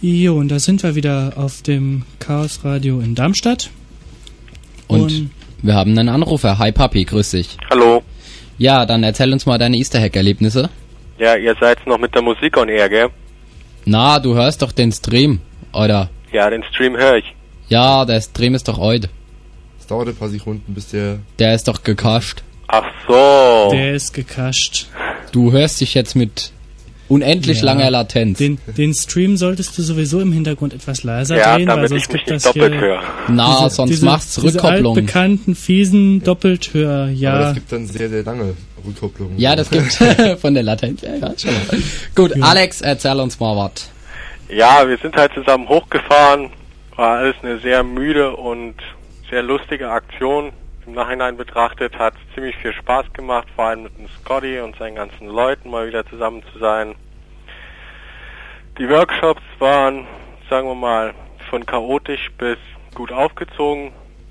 [SPEAKER 4] Jo, und da sind wir wieder auf dem Chaos Radio in Darmstadt.
[SPEAKER 6] Und,
[SPEAKER 4] Und
[SPEAKER 6] wir haben einen Anrufer. Hi Papi, grüß dich.
[SPEAKER 16] Hallo.
[SPEAKER 6] Ja, dann erzähl uns mal deine Easter Egg-Erlebnisse.
[SPEAKER 16] Ja, ihr seid noch mit der Musik on air, gell?
[SPEAKER 6] Na, du hörst doch den Stream, oder?
[SPEAKER 16] Ja, den Stream höre ich.
[SPEAKER 6] Ja, der Stream ist doch heute.
[SPEAKER 5] Es dauert ein paar Sekunden, bis der...
[SPEAKER 6] Der ist doch gecached.
[SPEAKER 16] Ach so.
[SPEAKER 4] Der ist gecached.
[SPEAKER 6] Du hörst dich jetzt mit unendlich
[SPEAKER 4] Ja.
[SPEAKER 6] langer Latenz.
[SPEAKER 4] Den, den Stream solltest du sowieso im Hintergrund etwas leiser
[SPEAKER 16] Ja,
[SPEAKER 4] drehen, weil
[SPEAKER 16] damit
[SPEAKER 4] sonst
[SPEAKER 16] ich mich
[SPEAKER 4] gibt
[SPEAKER 16] nicht
[SPEAKER 4] das
[SPEAKER 16] doppelt
[SPEAKER 4] hier
[SPEAKER 16] höre.
[SPEAKER 6] Na,
[SPEAKER 4] diese,
[SPEAKER 6] sonst
[SPEAKER 4] diese,
[SPEAKER 6] macht's
[SPEAKER 4] diese
[SPEAKER 6] Rückkopplung.
[SPEAKER 4] altbekannten, fiesen Doppelthör, ja.
[SPEAKER 5] Aber das gibt dann sehr, sehr lange Rückkopplungen.
[SPEAKER 6] Ja, das gibt von der Latenz. Ja, ja, schon mal. Gut,
[SPEAKER 4] Ja.
[SPEAKER 6] Alex, erzähl uns mal was.
[SPEAKER 16] Ja, wir sind halt zusammen hochgefahren. War alles eine sehr müde und sehr lustige Aktion. Im Nachhinein betrachtet hat es ziemlich viel Spaß gemacht, vor allem mit dem Scotty und seinen ganzen Leuten mal wieder zusammen zu sein. Die Workshops waren, sagen wir mal, von chaotisch bis gut aufgezogen.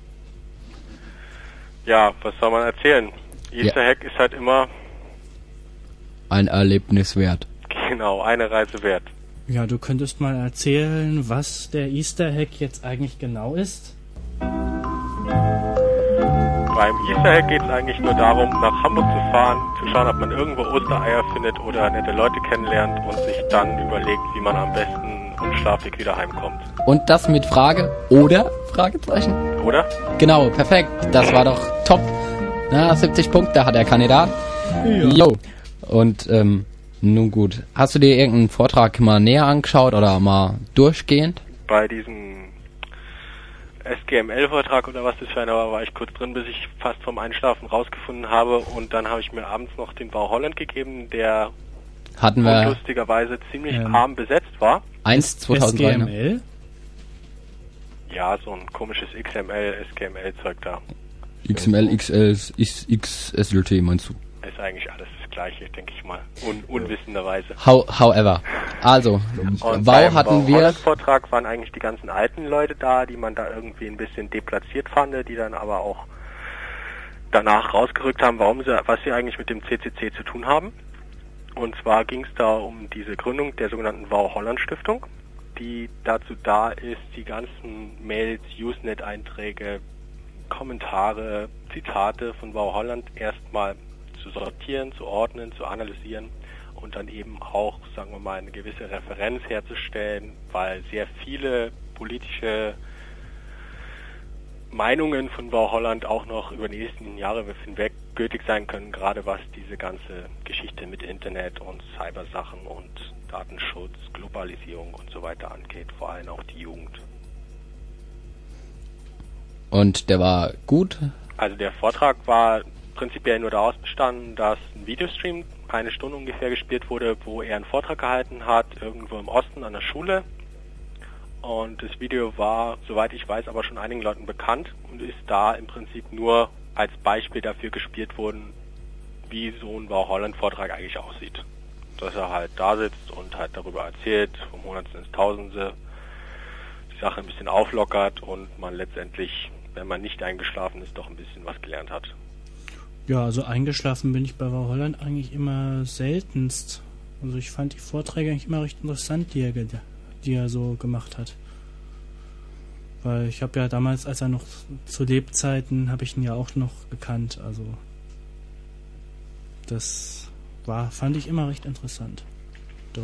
[SPEAKER 16] Ja, was soll man erzählen? Easter
[SPEAKER 6] Ja.
[SPEAKER 16] Egg ist halt immer,
[SPEAKER 6] Ein Erlebnis wert.
[SPEAKER 16] genau, eine Reise wert.
[SPEAKER 4] Ja, du könntest mal erzählen, was der Easter Egg jetzt eigentlich genau ist?
[SPEAKER 16] Beim Easter Egg geht es eigentlich nur darum, nach Hamburg zu fahren, zu schauen, ob man irgendwo Ostereier findet oder nette Leute kennenlernt und sich dann überlegt, wie man am besten unschlafig wieder heimkommt.
[SPEAKER 6] Und das mit Frage oder? Fragezeichen.
[SPEAKER 16] Oder?
[SPEAKER 6] Genau, perfekt. Das war doch top. Na, siebzig Punkte hat der Kandidat. Jo. Und, ähm, nun gut. Hast du dir irgendeinen Vortrag mal näher angeschaut oder mal durchgehend?
[SPEAKER 16] Bei diesem S G M L-Vortrag oder was das für einer war, war ich kurz drin, bis ich fast vom Einschlafen rausgefunden habe und dann habe ich mir abends noch den Bau Holland gegeben, der
[SPEAKER 6] Hatten wir
[SPEAKER 16] lustigerweise ziemlich
[SPEAKER 4] Ähm.
[SPEAKER 16] arm besetzt war.
[SPEAKER 6] eins zweitausenddrei.
[SPEAKER 4] S G M
[SPEAKER 6] Ne?
[SPEAKER 4] L?
[SPEAKER 16] Ja, so ein komisches X M L, S G M L-Zeug da.
[SPEAKER 6] X M L, X L, X, X S L T meinst du?
[SPEAKER 16] Ist eigentlich alles das Gleiche, denke ich mal. Un unwissenderweise.
[SPEAKER 6] How, however. Also,
[SPEAKER 16] Und
[SPEAKER 6] Wow
[SPEAKER 16] beim
[SPEAKER 6] hatten wir.
[SPEAKER 16] Vortrag waren eigentlich die ganzen alten Leute da, die man da irgendwie ein bisschen deplatziert fand, die dann aber auch danach rausgerückt haben, warum sie, was sie eigentlich mit dem C C C zu tun haben. Und zwar ging es da um diese Gründung der sogenannten Wow Holland Stiftung, die dazu da ist, die ganzen Mails, Usenet-Einträge, Kommentare, Zitate von Wow Holland erstmal zu sortieren, zu ordnen, zu analysieren und dann eben auch, sagen wir mal, eine gewisse Referenz herzustellen, weil sehr viele politische Meinungen von Wow Holland auch noch über die nächsten Jahre hinweg gültig sein können, gerade was diese ganze Geschichte mit Internet und Cybersachen und Datenschutz, Globalisierung und so weiter angeht, vor allem auch die Jugend.
[SPEAKER 6] Und der war gut.
[SPEAKER 16] Also der Vortrag war prinzipiell nur daraus bestanden, dass ein Videostream eine Stunde ungefähr gespielt wurde, wo er einen Vortrag gehalten hat, irgendwo im Osten an der Schule. Und das Video war, soweit ich weiß, aber schon einigen Leuten bekannt und ist da im Prinzip nur als Beispiel dafür gespielt worden, wie so ein Wow Holland Vortrag eigentlich aussieht. Dass er halt da sitzt und halt darüber erzählt, vom Hundertsten ins Tausendste, die Sache ein bisschen auflockert und man letztendlich, wenn man nicht eingeschlafen ist, doch ein bisschen was gelernt hat.
[SPEAKER 4] Ja, also eingeschlafen bin ich bei Wow Holland eigentlich immer seltenst. Also ich fand die Vorträge eigentlich immer recht interessant, die er, ge- die er so gemacht hat. Weil ich habe ja damals, als er noch zu Lebzeiten, habe ich ihn ja auch noch gekannt. Also das war, fand ich immer recht interessant. Doch.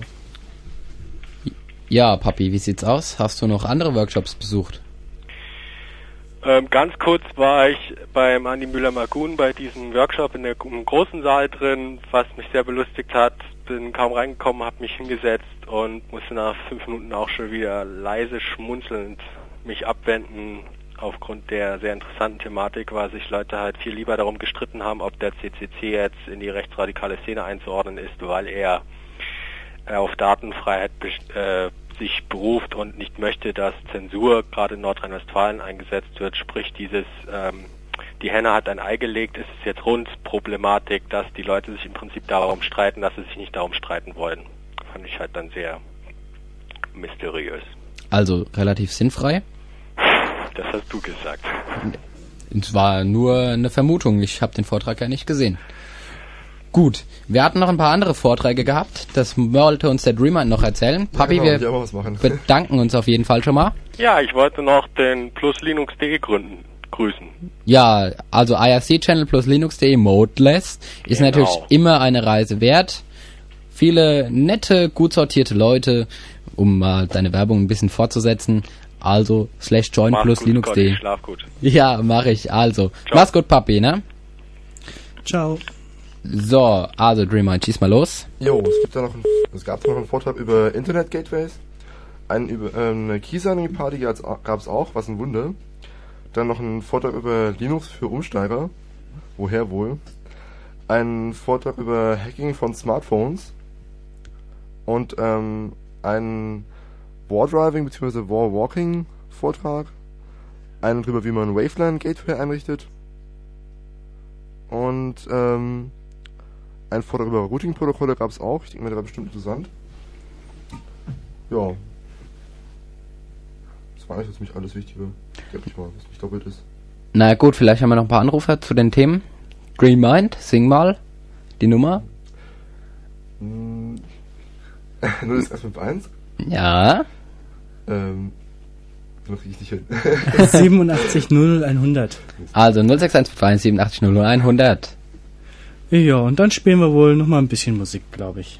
[SPEAKER 6] Ja, Papi, wie sieht's aus? Hast du noch andere Workshops besucht?
[SPEAKER 16] Ähm, ganz kurz war ich beim Andi Müller-Magun bei diesem Workshop in der, im großen Saal drin, was mich sehr belustigt hat. Bin kaum reingekommen, habe mich hingesetzt und musste nach fünf Minuten auch schon wieder leise schmunzelnd mich abwenden aufgrund der sehr interessanten Thematik, weil sich Leute halt viel lieber darum gestritten haben, ob der C C C jetzt in die rechtsradikale Szene einzuordnen ist, weil er äh, auf Datenfreiheit äh, sich beruft und nicht möchte, dass Zensur gerade in Nordrhein-Westfalen eingesetzt wird, sprich dieses ähm, die Henne hat ein Ei gelegt, ist es jetzt rund Problematik, dass die Leute sich im Prinzip darum streiten, dass sie sich nicht darum streiten wollen. Fand ich halt dann sehr mysteriös.
[SPEAKER 6] Also relativ sinnfrei?
[SPEAKER 16] Das hast du gesagt.
[SPEAKER 6] Es war nur eine Vermutung, ich habe den Vortrag ja nicht gesehen. Gut, wir hatten noch ein paar andere Vorträge gehabt. Das wollte uns der Dreamer noch erzählen. Papi,
[SPEAKER 5] Ja, genau, ich
[SPEAKER 6] wir
[SPEAKER 5] will auch was machen.
[SPEAKER 6] bedanken uns auf jeden Fall schon mal.
[SPEAKER 16] Ja, ich wollte noch den plus linux punkt de gründen, grüßen.
[SPEAKER 6] Ja, also I R C-Channel plus linux punkt de Modeless ist
[SPEAKER 16] Genau.
[SPEAKER 6] natürlich immer eine Reise wert. Viele nette, gut sortierte Leute, um mal deine Werbung ein bisschen fortzusetzen. Also, slash join
[SPEAKER 16] Mach
[SPEAKER 6] plus
[SPEAKER 16] gut,
[SPEAKER 6] linux punkt de.
[SPEAKER 16] Scotty, schlaf gut.
[SPEAKER 6] Ja, mache ich. Also,
[SPEAKER 16] Ciao.
[SPEAKER 6] mach's gut, Papi, ne?
[SPEAKER 4] Ciao.
[SPEAKER 6] So, also Dreamer, schieß mal los.
[SPEAKER 5] Jo, es gibt da noch ein, es gab noch einen Vortrag über Internet Gateways. Ein, über, ähm, eine Key-Signing Party gab es auch, was ein Wunder. Dann noch ein Vortrag über Linux für Umsteiger. Woher wohl? Ein Vortrag über Hacking von Smartphones. Und ähm, ein War-Driving bzw. War-Walking Vortrag. Einen darüber, wie man Waveland Gateway einrichtet. Und ähm, ein Vortrag über Routing-Protokolle gab es auch. Ich denke mir, der war bestimmt interessant. Ja. Das war eigentlich jetzt nicht alles Wichtige. Ich glaube nicht mal, was nicht doppelt ist.
[SPEAKER 6] Na gut, vielleicht haben wir noch ein paar Anrufer zu den Themen. Green Mind, sing mal die Nummer.
[SPEAKER 5] Hm. null sechs eins fünf eins?
[SPEAKER 6] Ja.
[SPEAKER 5] Ähm. Noch kriege ich nicht hin.
[SPEAKER 4] siebenundachtzig null hundert.
[SPEAKER 6] Also null sechs eins fünf eins siebenundachtzig null null hundert.
[SPEAKER 4] Ja, und dann spielen wir wohl noch mal ein bisschen Musik, glaube ich.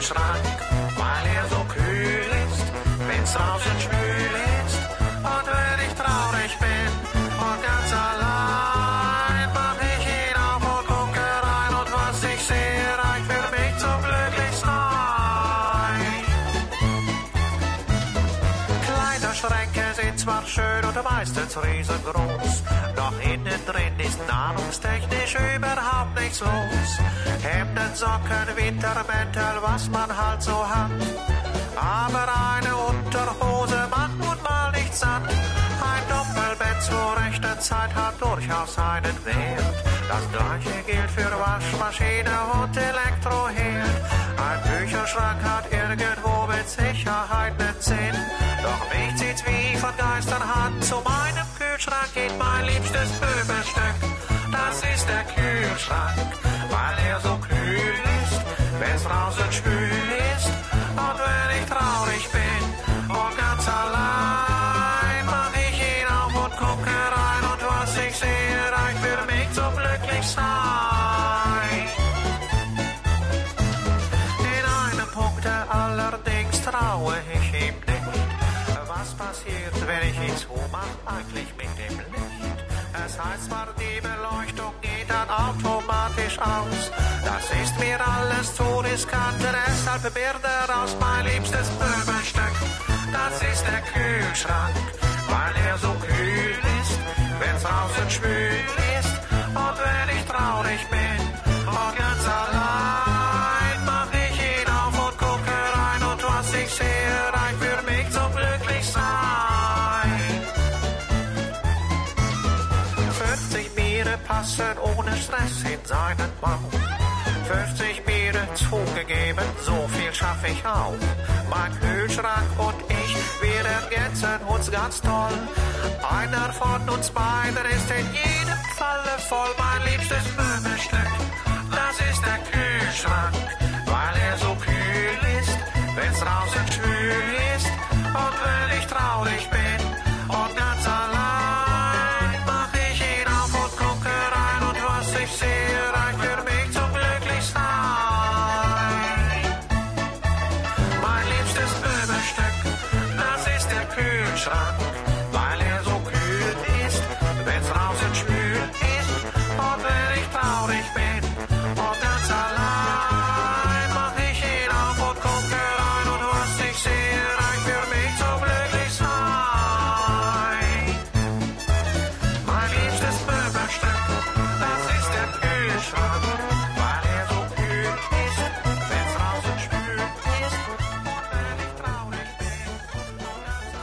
[SPEAKER 17] Kühlschrank, weil er so kühl ist, wenn's draußen schwül ist. Und wenn ich traurig bin und ganz allein, mach ich ihn auf und gucke rein. Und was ich sehe, reicht für mich zum Glücklichsein. Kleiderschränke sind zwar schön und meistens riesengroß, doch innen drin ist nahrungstechnisch überhaupt nichts los. Hemden, Socken, Wintermäntel, was man halt so hat. Aber eine Unterhose macht nun mal nicht satt. Ein Doppelbett zur rechten Zeit hat durchaus einen Wert. Das gleiche gilt für Waschmaschine und Elektroherd. Ein Bücherschrank hat irgendwo mit Sicherheit einen Sinn. Doch mich zieht's wie von Geisterhand zu meinem Kühlschrank in mein liebstes Möbelstück. Das ist der Kühlschrank, weil er so kühl ist, wenn's draußen schwül ist. Und wenn ich traurig bin und ganz allein, mach ich ihn auf und gucke rein. Und was ich sehe, reicht für mich zum Glücklichsein. In einem Punkte allerdings traue ich ihm nicht. Was passiert, wenn ich ihn zumach, eigentlich mit dem Licht? Es heißt zwar, die Beleuchtung geht dann automatisch aus. Das ist mir alles zu riskant, deshalb Birne raus, mein liebstes Möbelstück. Das ist der Kühlschrank, weil er so kühl ist, wenn's draußen schwül ist. Und wenn ich traurig bin und ganz allein, mach ich ihn auf und gucke rein. Und was ich sehe, reicht für mich zum Glücklichsein. fünfzig Biere passen ohne Stress in seinen Bauch. fünfzig Biere zugegeben, so viel schaff ich auch. Mein Kühlschrank und ich, wir ergänzen uns ganz toll. Einer von uns beiden ist in jedem Falle voll. Mein liebstes Möbelstück, das ist der Kühlschrank, weil er so kühl ist, wenn's draußen schwül ist. Und wenn ich traurig bin und ganz allein, mach ich ihn auf und gucke rein. Und was ich sehe, reicht für mich zum Glücklichsein. Mein liebstes Möbelstück, das ist der Kühlschrank, weil er so kühl ist, wenn's draußen schwül ist. Und wenn ich traurig bin und ganz allein, mach ich ihn auf und gucke rein. Und was ich sehe, reicht für mich zum Glücklichsein. Mein liebstes Möbelstück, das ist der Kühlschrank, weil er so kühl ist, wenn's draußen schwül ist. Und wenn ich traurig bin und ganz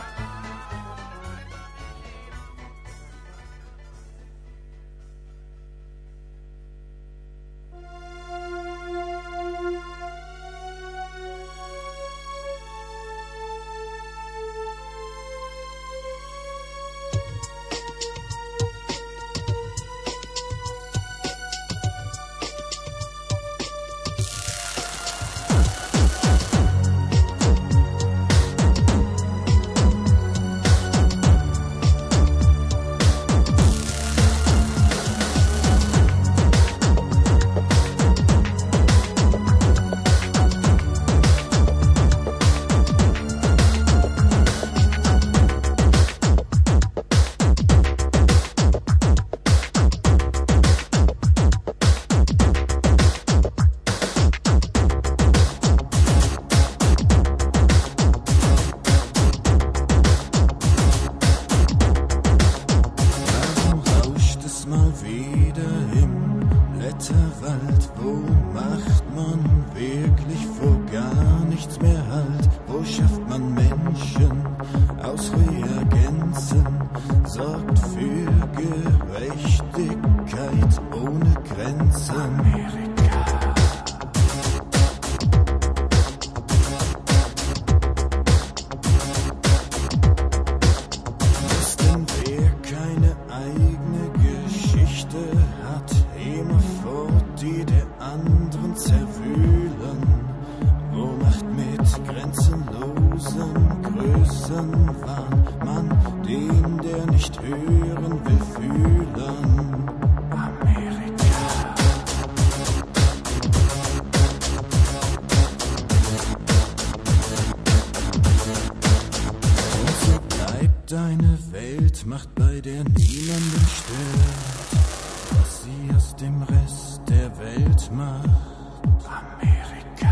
[SPEAKER 18] eine Welt macht, bei der niemanden stört, was sie aus dem Rest der Welt macht. Amerika.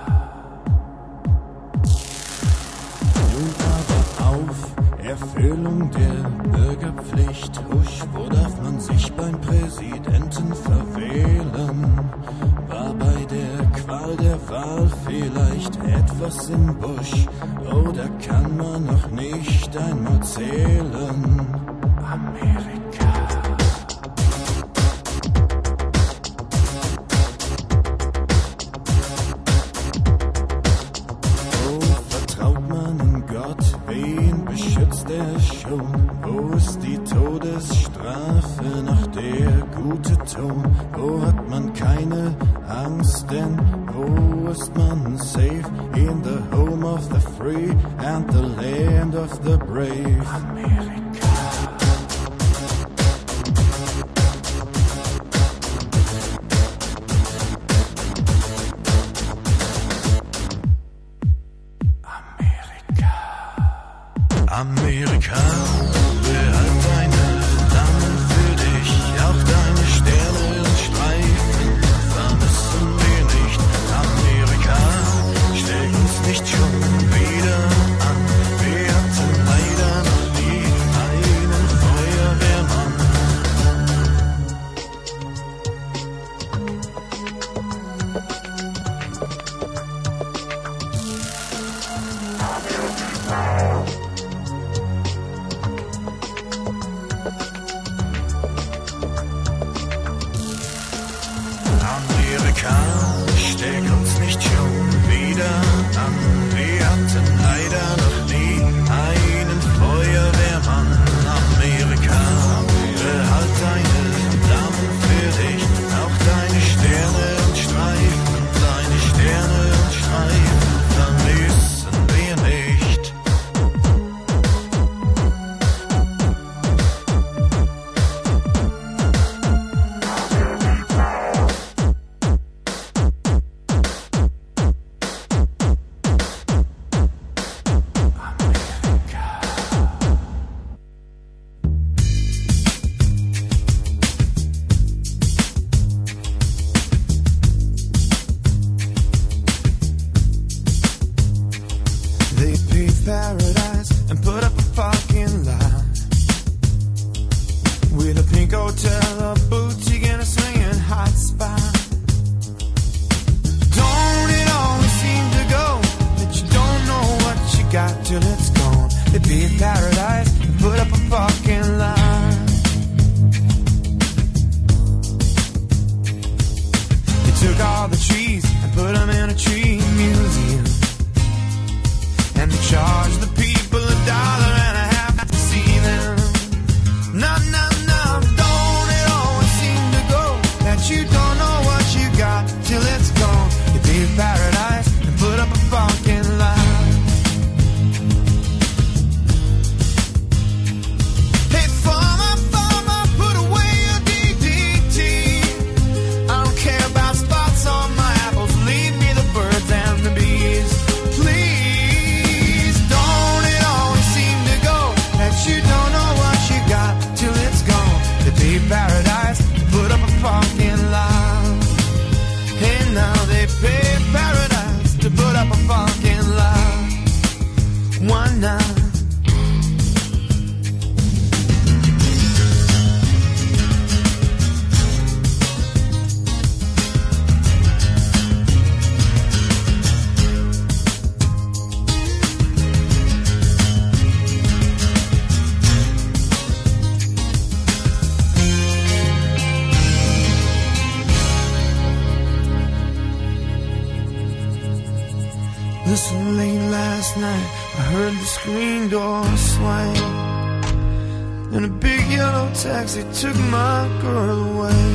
[SPEAKER 18] Nun aber auf, Erfüllung der Bürgerpflicht. Husch, wo darf man sich beim Präsidenten verwählen? War bei der Qual der Wahl vielleicht etwas im Busch? Oder kann man noch nicht einmal zählen? Amerika. Wen beschützt er schon? Wo ist die Todesstrafe noch der gute Ton? Wo hat man keine Angst, denn wo ist man safe? In the home of the free and the land of the brave. Amerika. Amerika, behalt deine Lampen für dich, auch deine Sterne und Streifen vermissen wir nicht. Amerika, stell uns nicht schon wieder an, wir hatten leider noch nie einen Feuerwehrmann. Amerika, steck uns nicht schon wieder an. Wir hatten leider noch nie einen Feuerwehrmann. Amerika, behalt deine Lampen für dich, auch deine Sterne und Streifen, deine Sterne und Streifen vermissen wir nicht. Paradise and put up a fucking lie with a pink hotel, a boutique, and a swinging hot spot. Don't it always seem to go that you don't know what you got till it's gone? They pay paradise and put up a fucking lie. They took all the trees and put them in a tree museum. And they charge the people a dollar and a half to see them. No, no, no, don't it always seem to go that you don't know what you got till it's gone? You leave paradise and put up a fucking lie. Hey, farmer, farmer, put away your D D T. I don't care about spots on my apples, leave me the birds and the bees. Please. You don't know what you got till it's gone. They pay paradise, put up a fucking lie. Hey, now they pay paradise to put up a fucking lie. One night. Listen, late last night, I heard the screen door swing, and a big yellow taxi took my girl away.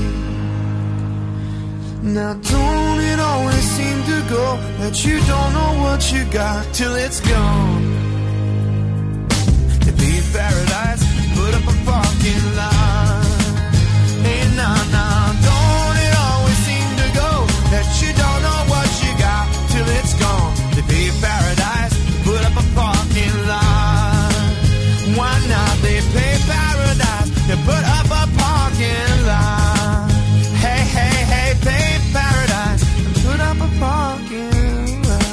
[SPEAKER 18] Now don't it always seem to go that you don't know what you got till it's gone? They leave paradise, put up a fucking line. Hey, nah, nah, don't it always seem to go that you don't know what you got till it's gone? They pay paradise, put up a parking lot. Why not? lot. They pay paradise. They put up a parking lot. Hey, hey, hey, pay paradise. And put up a parking lot.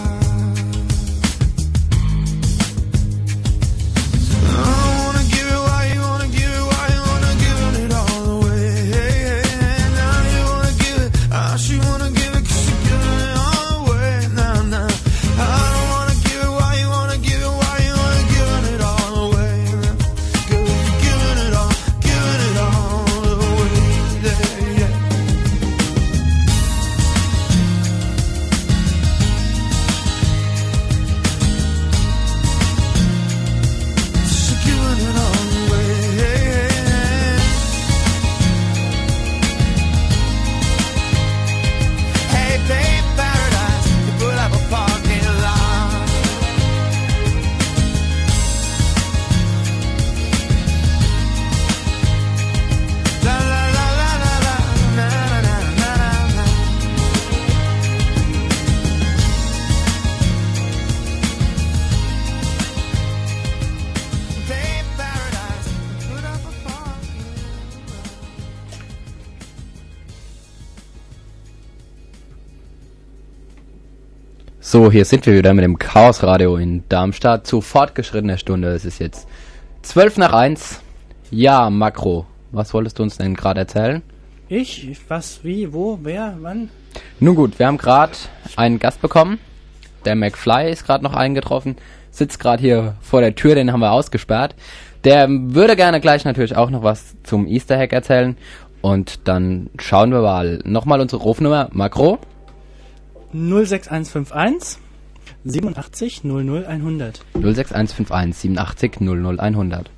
[SPEAKER 18] I don't wanna give it why you wanna give it, why you wanna give it all away. Hey, hey, hey, now you wanna give it, ah, she wanna give it 'cause she giving it all away. Nah, nah. I don't wanna give it why you wanna give it, why you wanna give it all away. Girl, you giving it all, giving it all away. Yeah, yeah. She giving it all away. Hey, babe, paradise. You put up a parking lot. La la la la la la, na na na na na na. Babe, paradise. You put up a parking lot.
[SPEAKER 6] So, hier sind wir wieder mit dem Chaosradio in Darmstadt zu fortgeschrittener Stunde. Es ist jetzt zwölf nach eins. Ja, Makro, was wolltest du uns denn gerade erzählen?
[SPEAKER 4] Ich? Was? Wie? Wo? Wer? Wann?
[SPEAKER 6] Nun gut, wir haben gerade einen Gast bekommen. Der McFly ist gerade noch eingetroffen, sitzt gerade hier vor der Tür, den haben wir ausgesperrt. Der würde gerne gleich natürlich auch noch was zum Easter Egg erzählen. Und dann schauen wir mal. Nochmal unsere Rufnummer, Makro.
[SPEAKER 4] null sechs eins fünf eins siebenundachtzig null null hundert.
[SPEAKER 6] null sechs eins fünf eins siebenundachtzig null null hundert.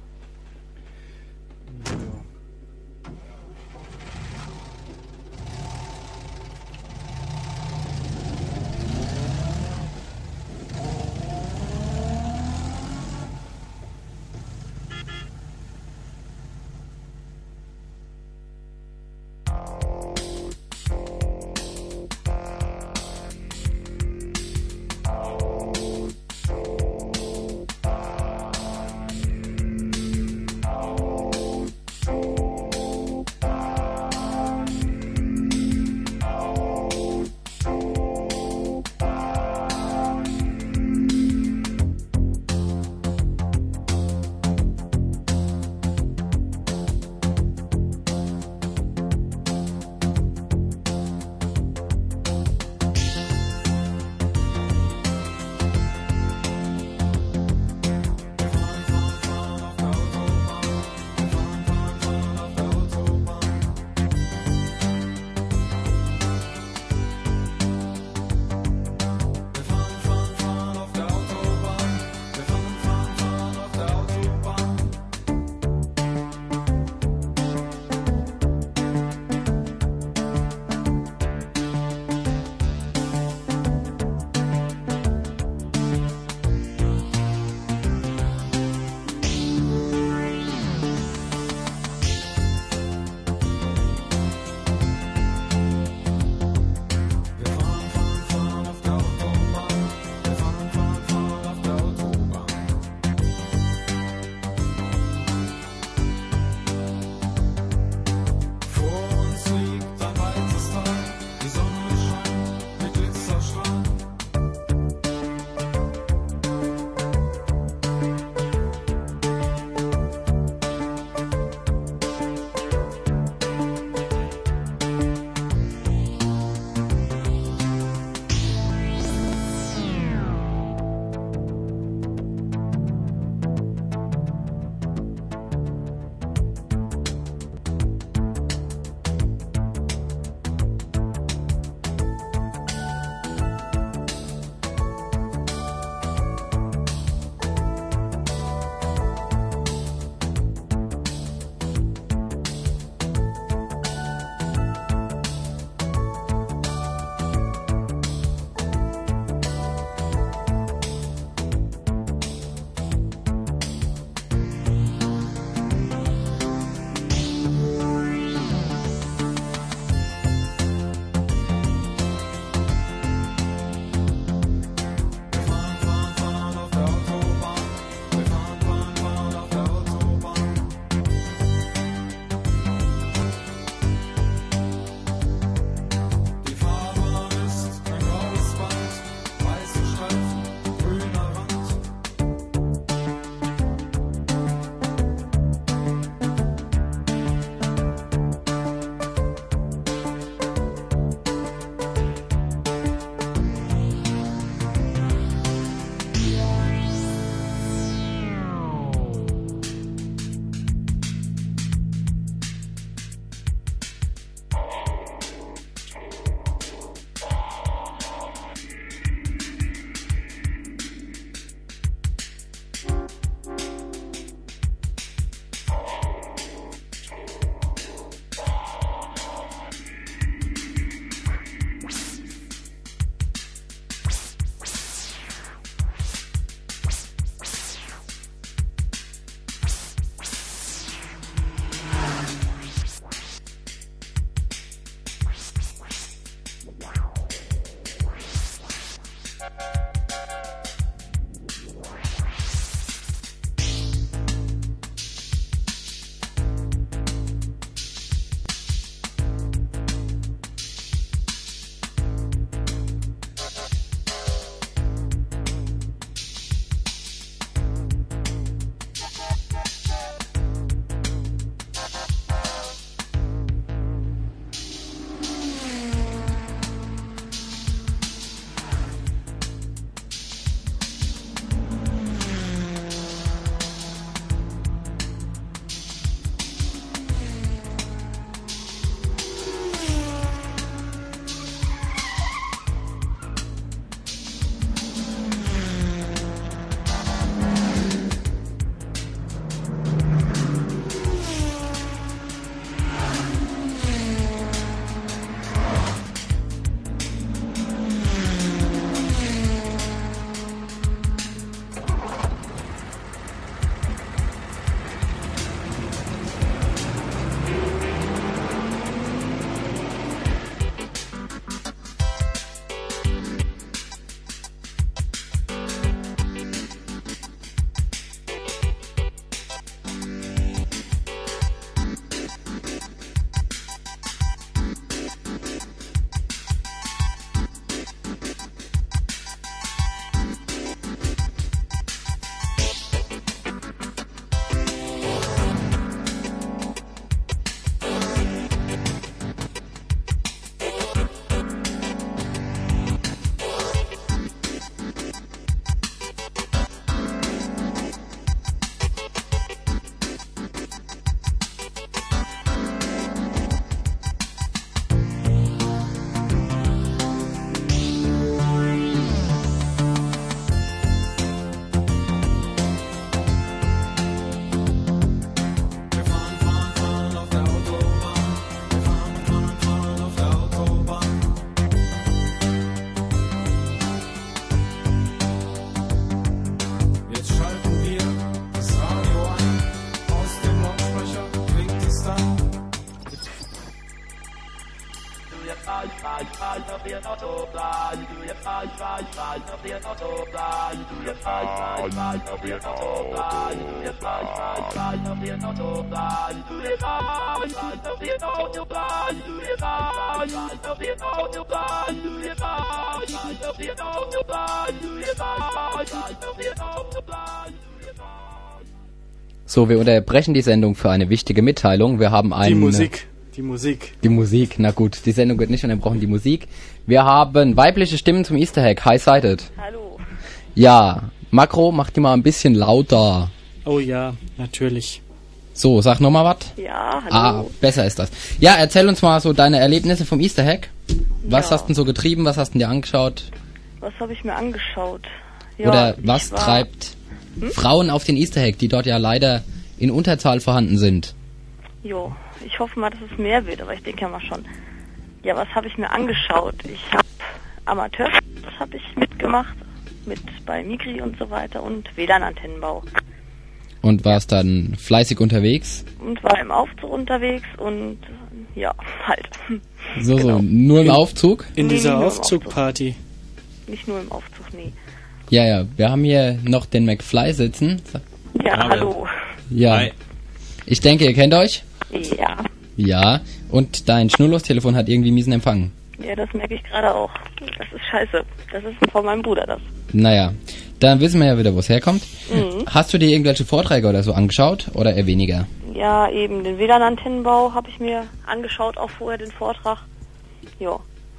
[SPEAKER 6] So, wir unterbrechen die Sendung für eine wichtige Mitteilung. Wir haben einen...
[SPEAKER 4] Die Musik. Die Musik.
[SPEAKER 6] Die Musik, na gut. Die Sendung wird nicht unterbrochen, die Musik. Wir haben weibliche Stimmen zum Easter Egg. High-sided.
[SPEAKER 19] Hallo.
[SPEAKER 6] Ja, Makro, mach die mal ein bisschen lauter.
[SPEAKER 4] Oh ja, natürlich.
[SPEAKER 6] So, sag nochmal was.
[SPEAKER 19] Ja, hallo.
[SPEAKER 6] Ah, besser ist das. Ja, erzähl uns mal so deine Erlebnisse vom Easter Egg. Was
[SPEAKER 19] Ja.
[SPEAKER 6] hast du denn so getrieben? Was hast du dir angeschaut?
[SPEAKER 19] Was habe ich mir angeschaut? Ja,
[SPEAKER 6] Oder
[SPEAKER 19] ich
[SPEAKER 6] was
[SPEAKER 19] war-
[SPEAKER 6] treibt
[SPEAKER 19] Hm?
[SPEAKER 6] Frauen auf den Easter Egg, die dort ja leider in Unterzahl vorhanden sind?
[SPEAKER 19] Jo, ich hoffe mal, dass es mehr wird, aber ich denke ja mal schon. Ja, was habe ich mir angeschaut? Ich habe Amateur, das habe ich mitgemacht, mit bei Migri und so weiter und W L A N-Antennenbau.
[SPEAKER 6] Und warst dann fleißig unterwegs?
[SPEAKER 19] Und war im Aufzug unterwegs und ja, halt.
[SPEAKER 6] So,
[SPEAKER 19] Genau.
[SPEAKER 6] so, nur im Aufzug?
[SPEAKER 4] In
[SPEAKER 19] Nee,
[SPEAKER 4] dieser
[SPEAKER 19] nur im
[SPEAKER 4] Aufzugparty.
[SPEAKER 19] Nicht nur im Aufzug, nee.
[SPEAKER 6] Ja, ja, wir haben hier noch den McFly sitzen.
[SPEAKER 19] Ja, hallo.
[SPEAKER 6] Ja.
[SPEAKER 1] Hi.
[SPEAKER 6] Ich denke, ihr kennt euch?
[SPEAKER 19] Ja,
[SPEAKER 6] Ja. Und dein Schnurlostelefon hat irgendwie miesen Empfang.
[SPEAKER 19] ja, das merke ich gerade auch. Das ist scheiße. Das ist von meinem Bruder das.
[SPEAKER 6] Naja, dann wissen wir ja wieder, wo es herkommt.
[SPEAKER 19] Mhm.
[SPEAKER 6] Hast du dir irgendwelche Vorträge oder so angeschaut? Oder eher weniger?
[SPEAKER 19] Ja, eben den W L A N-Antennenbau habe ich mir angeschaut, auch vorher den Vortrag. Ja,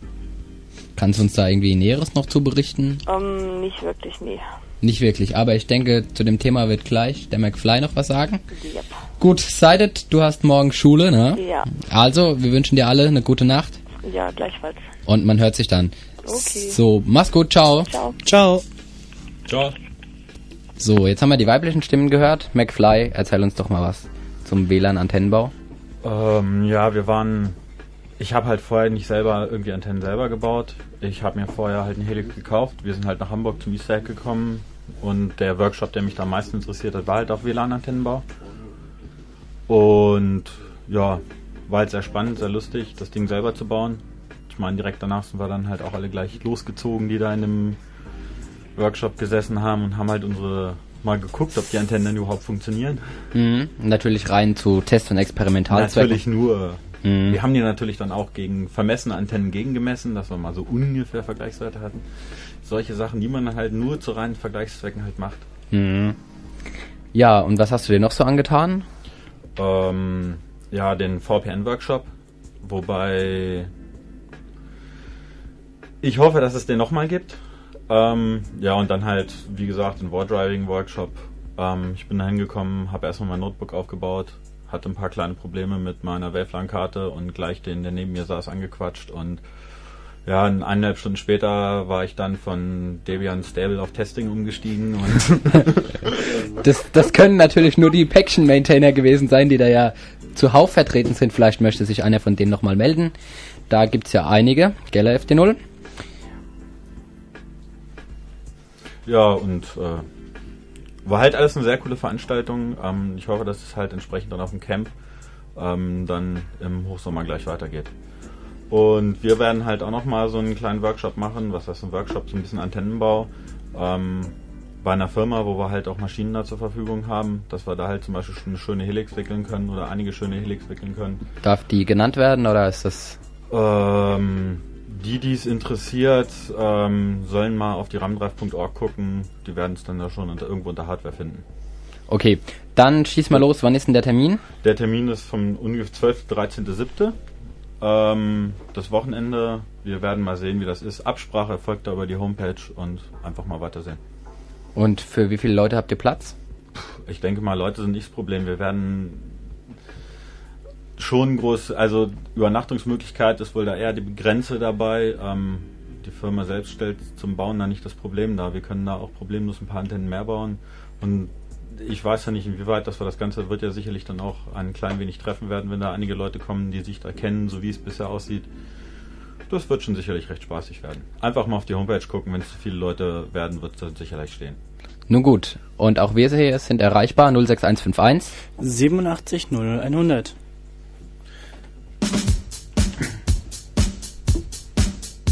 [SPEAKER 6] Kannst du uns da irgendwie Näheres noch zu berichten?
[SPEAKER 19] ähm, nicht wirklich, nee.
[SPEAKER 6] Nicht wirklich, aber ich denke, zu dem Thema wird gleich der McFly noch was sagen.
[SPEAKER 19] Yep.
[SPEAKER 6] Gut, Sided, du hast morgen Schule, ne?
[SPEAKER 19] Ja,
[SPEAKER 6] Also, wir wünschen dir alle eine gute Nacht
[SPEAKER 19] ja, gleichfalls.
[SPEAKER 6] und man hört sich dann.
[SPEAKER 19] Okay.
[SPEAKER 6] So, mach's gut, ciao.
[SPEAKER 19] Ciao.
[SPEAKER 4] Ciao.
[SPEAKER 1] Ciao.
[SPEAKER 6] So, jetzt haben wir die weiblichen Stimmen gehört. McFly, erzähl uns doch mal was zum W L A N-Antennenbau.
[SPEAKER 20] Ähm, ja, wir waren... Ich habe halt vorher nicht selber irgendwie Antennen selber gebaut. Ich habe mir vorher halt einen Helix gekauft. Wir sind halt nach Hamburg zum Easter Egg gekommen. Und der Workshop, der mich da am meisten interessiert hat, war halt auch W L A N-Antennenbau. Und ja, war halt sehr spannend, sehr lustig, das Ding selber zu bauen. Ich meine, direkt danach sind wir dann halt auch alle gleich losgezogen, die da in dem Workshop gesessen haben und haben halt unsere mal geguckt, ob die Antennen denn überhaupt funktionieren.
[SPEAKER 6] Mhm. Natürlich rein zu Test- und Experimentalzwecken.
[SPEAKER 20] Natürlich nur.
[SPEAKER 6] Mhm.
[SPEAKER 20] Wir haben die natürlich dann auch gegen vermessene Antennen gegengemessen, dass wir mal so ungefähr Vergleichswerte hatten. Solche Sachen, die man dann halt nur zu reinen Vergleichszwecken halt macht.
[SPEAKER 6] Mhm. Ja, und was hast du dir noch so angetan?
[SPEAKER 20] Ähm, ja, den V P N-Workshop, wobei ich hoffe, dass es den nochmal gibt. Ähm, ja, und dann halt, wie gesagt, den War-Driving-Workshop. Ähm, ich bin da hingekommen, habe erstmal mein Notebook aufgebaut, hatte ein paar kleine Probleme mit meiner Waveline-Karte und gleich den, der neben mir saß, angequatscht. Und ja, eineinhalb Stunden später war ich dann von Debian Stable auf Testing umgestiegen. Und
[SPEAKER 6] Das, das können natürlich nur die Paction-Maintainer gewesen sein, die da ja zuhauf vertreten sind. Vielleicht möchte sich einer von denen nochmal melden. Da gibt's ja einige. Geller F D null.
[SPEAKER 20] ja, und äh, war halt alles eine sehr coole Veranstaltung. Ähm, ich hoffe, dass es halt entsprechend dann auf dem Camp ähm, dann im Hochsommer gleich weitergeht. Und wir werden halt auch nochmal so einen kleinen Workshop machen. Was heißt ein Workshop? So ein bisschen Antennenbau. Ähm, bei einer Firma, wo wir halt auch Maschinen da zur Verfügung haben, dass wir da halt zum Beispiel schon eine schöne Helix wickeln können oder einige schöne Helix wickeln können.
[SPEAKER 6] Darf die genannt werden oder ist das...
[SPEAKER 20] Ähm, die, die es interessiert, ähm, sollen mal auf die ramdrive punkt org gucken. Die werden es dann da schon unter, irgendwo unter Hardware finden.
[SPEAKER 6] Okay, dann schieß mal los. Wann ist denn der Termin?
[SPEAKER 20] Der Termin ist vom ungefähr zwölften bis dreizehnten siebten Ähm, das Wochenende. Wir werden mal sehen, wie das ist. Absprache erfolgt da über die Homepage und einfach mal weitersehen.
[SPEAKER 6] Und für wie viele Leute habt ihr Platz?
[SPEAKER 20] Ich denke mal, Leute sind nicht das Problem. Wir werden schon groß, also Übernachtungsmöglichkeit ist wohl da eher die Grenze dabei. Ähm, die Firma selbst stellt zum Bauen da nicht das Problem dar. Wir können da auch problemlos ein paar Antennen mehr bauen. Und ich weiß ja nicht, inwieweit das war. Das Ganze wird ja sicherlich dann auch ein klein wenig treffen werden, wenn da einige Leute kommen, die sich da kennen, so wie es bisher aussieht. Das wird schon sicherlich recht spaßig werden. Einfach mal auf die Homepage gucken, wenn es zu viele Leute werden, wird es sicherlich stehen.
[SPEAKER 6] Nun gut, und auch wir hier sind erreichbar, null sechs eins fünf eins
[SPEAKER 4] siebenundachtzig null hundert.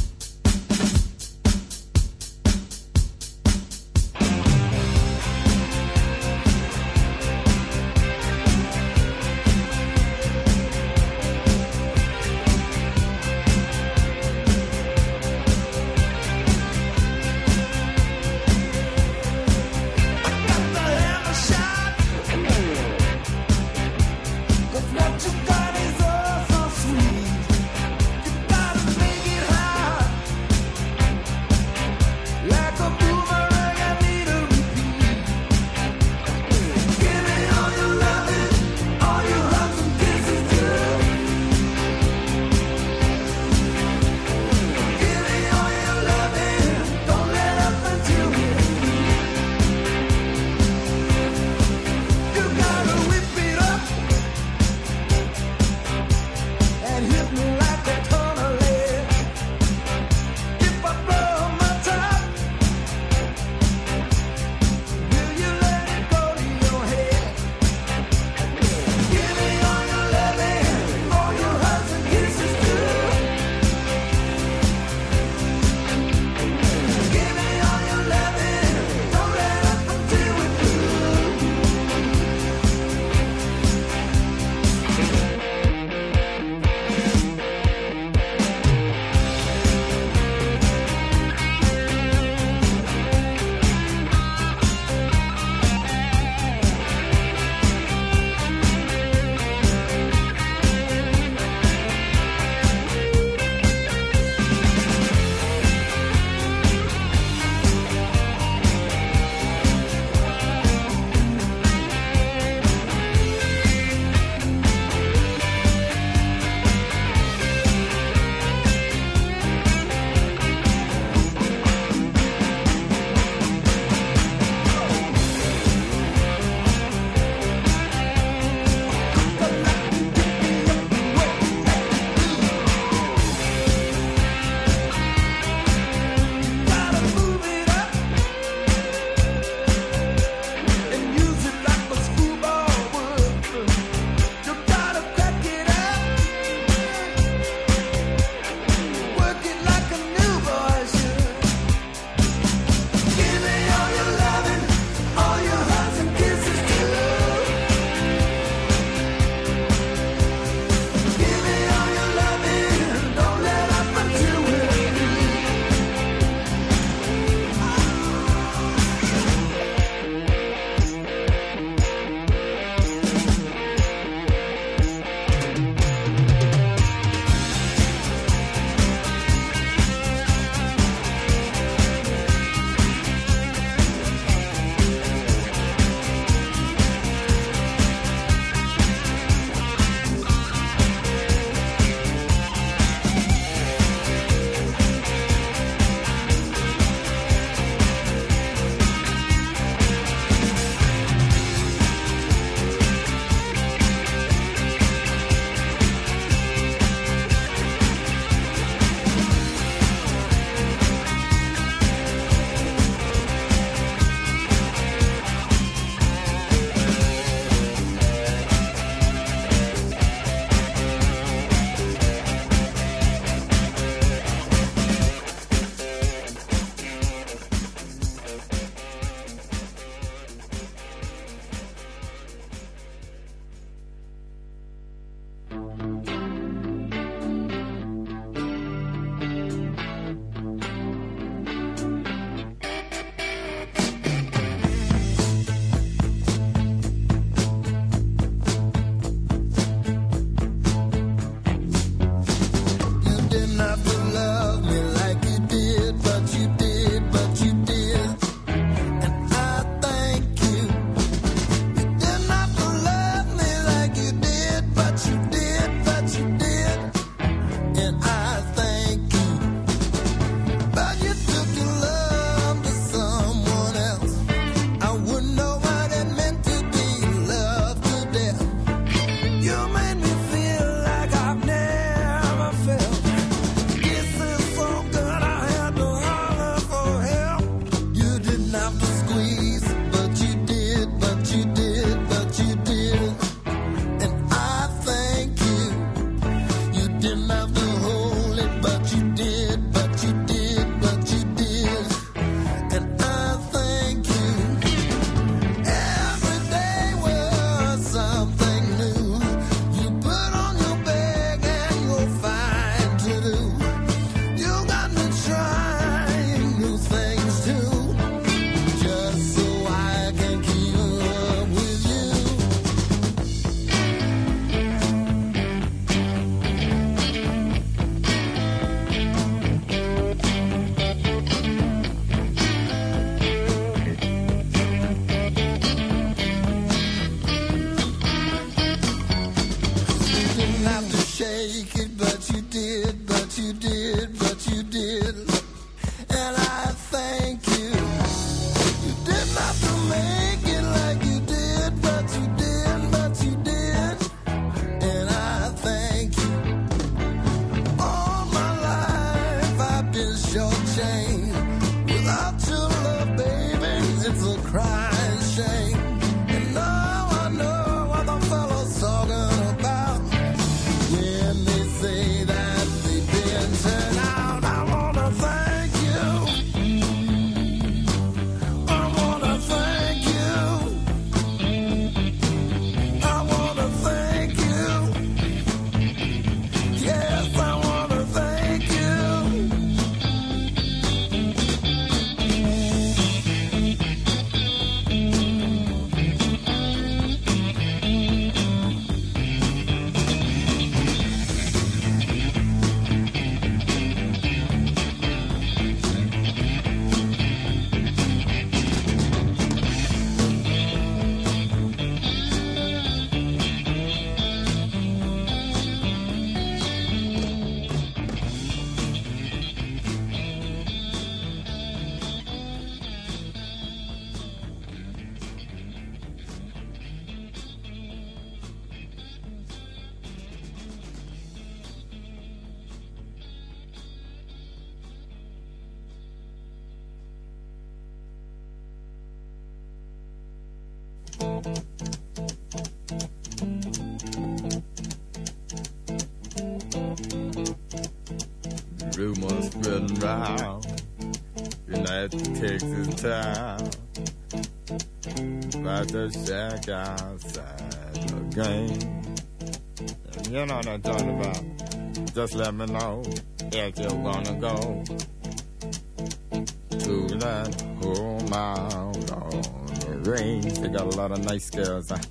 [SPEAKER 15] Didn't have to hold it, but you did, but you did, but you did. And I thank you. Every day was something new. You put on your bag and you're fine to do. You got me trying new things too, just so I can keep up with you. You didn't have to shake it, but you did, but you did, but you did. And I thank you. You didn't have to make it like you did, but you did, but you did. And I thank you. All my life I've been shortchanged. Without your love, baby, it's a crying shame. And now I know what the fellow's talking about when they say that they've been turned out. I wanna thank you. I wanna thank you. I wanna thank you. Yes, I wanna thank you.
[SPEAKER 21] Rumors spreading round in that Texas town about the shack outside the game. And you know what I'm talking about. Just let me know if you're gonna go to that home out on the range. They got a lot of nice girls. Huh?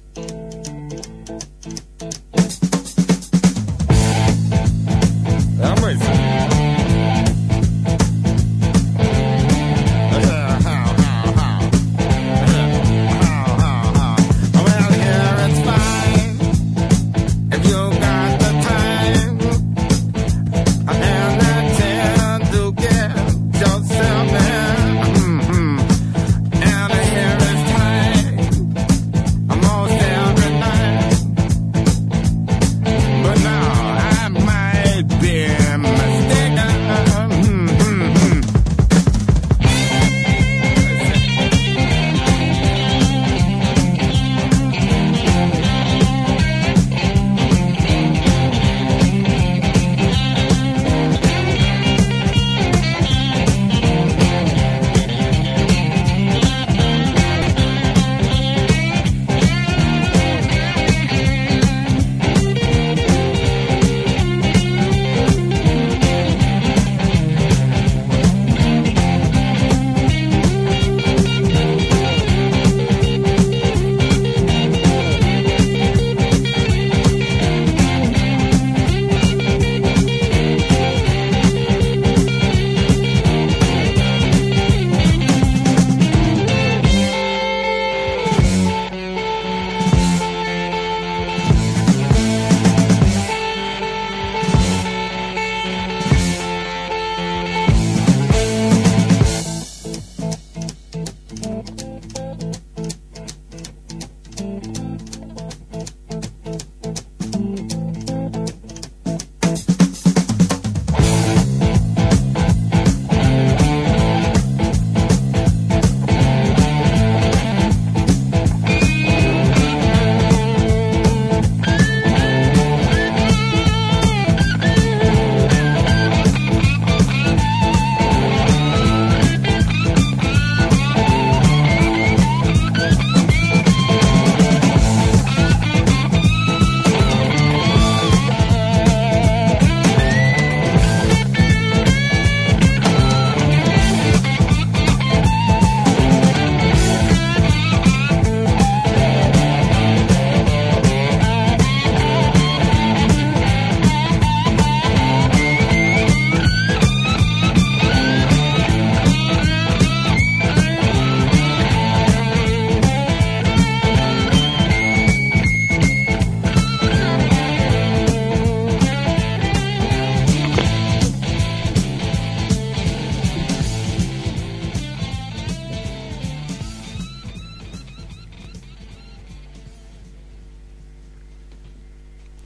[SPEAKER 21] I'm racing.
[SPEAKER 15] I'm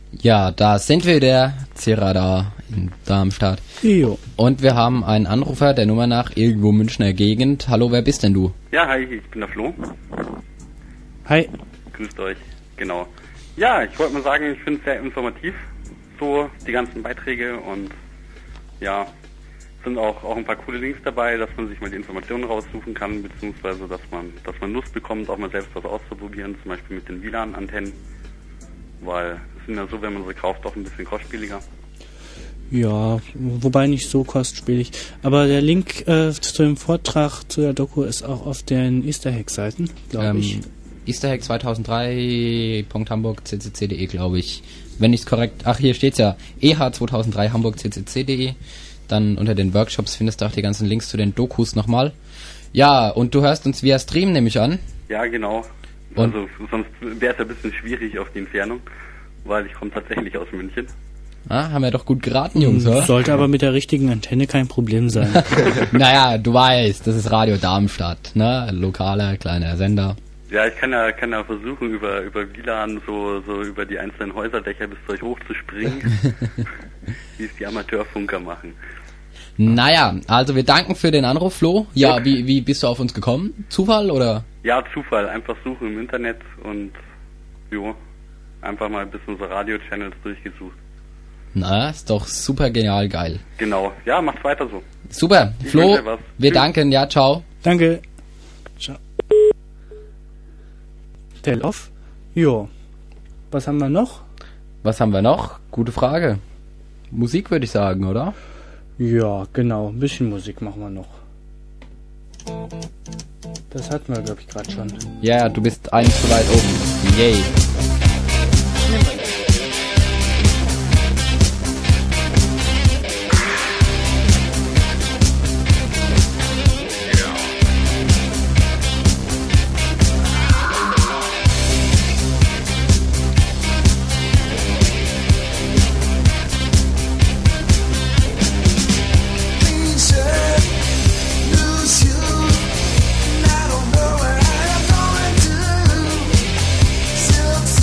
[SPEAKER 6] Ja, da sind wir wieder, Zirada in Darmstadt.
[SPEAKER 4] Jo.
[SPEAKER 6] Und wir haben einen Anrufer der Nummer nach irgendwo Münchner Gegend. Hallo, wer bist denn du?
[SPEAKER 2] Ja, hi, ich bin der Flo.
[SPEAKER 4] Hi.
[SPEAKER 2] Grüßt euch, genau. Ja, ich wollte mal sagen, ich finde es sehr informativ, so die ganzen Beiträge und ja, sind auch, auch ein paar coole Links dabei, dass man sich mal die Informationen raussuchen kann, beziehungsweise dass man, dass man Lust bekommt, auch mal selbst was auszuprobieren, zum Beispiel mit den W L A N-Antennen, weil es sind ja so, wenn man sie kauft, auch ein bisschen kostspieliger.
[SPEAKER 4] Ja, wobei nicht so kostspielig. Aber der Link äh, zu dem Vortrag zu der Doku ist auch auf den Easter Hack-Seiten, glaube
[SPEAKER 6] Ähm,
[SPEAKER 4] ich.
[SPEAKER 6] Easterhack zweitausenddrei Punkt hamburg c c c punkt d e, glaube ich. Wenn ich es korrekt... Ach, hier steht's ja. E H zweitausenddrei hamburg c c c punkt d e. Dann unter den Workshops findest du auch die ganzen Links zu den Dokus nochmal. Ja, und du hörst uns via Stream, nehme ich an.
[SPEAKER 2] Ja, genau.
[SPEAKER 6] Und?
[SPEAKER 2] Also sonst wäre es ein bisschen schwierig auf die Entfernung, weil ich komme tatsächlich aus München.
[SPEAKER 6] Ah, haben wir doch gut geraten, Jungs, oder?
[SPEAKER 4] Sollte aber mit der richtigen Antenne kein Problem sein.
[SPEAKER 6] Naja, du weißt, das ist Radio Darmstadt, ne? Lokaler, kleiner Sender.
[SPEAKER 2] Ja, ich kann ja, kann ja versuchen, über, über W L A N so, so über die einzelnen Häuserdächer bis zu euch hochzuspringen, wie es die Amateurfunker machen.
[SPEAKER 6] Naja, also wir danken für den Anruf, Flo. Ja, wie, wie bist du auf uns gekommen? Zufall, oder?
[SPEAKER 2] Ja, Zufall. Einfach suchen im Internet und, jo, einfach mal ein bisschen so Radio-Channels durchgesucht.
[SPEAKER 6] Na, ist doch super genial geil.
[SPEAKER 2] Genau. Ja, macht's weiter so.
[SPEAKER 6] Super.
[SPEAKER 2] Ich
[SPEAKER 6] Flo,
[SPEAKER 2] wünsche was.
[SPEAKER 6] wir
[SPEAKER 2] Tschüss.
[SPEAKER 6] danken. Ja, ciao.
[SPEAKER 4] Danke. Ciao. Teloff? Jo. Was haben wir noch?
[SPEAKER 6] Was haben wir noch? Gute Frage. Musik würde ich sagen, oder?
[SPEAKER 4] Ja, genau. Ein bisschen Musik machen wir noch. Das hatten wir, glaube ich, gerade schon.
[SPEAKER 6] Ja, du bist eins zu weit oben. Yay.
[SPEAKER 15] Lose you, and I don't know what I am going to. Silk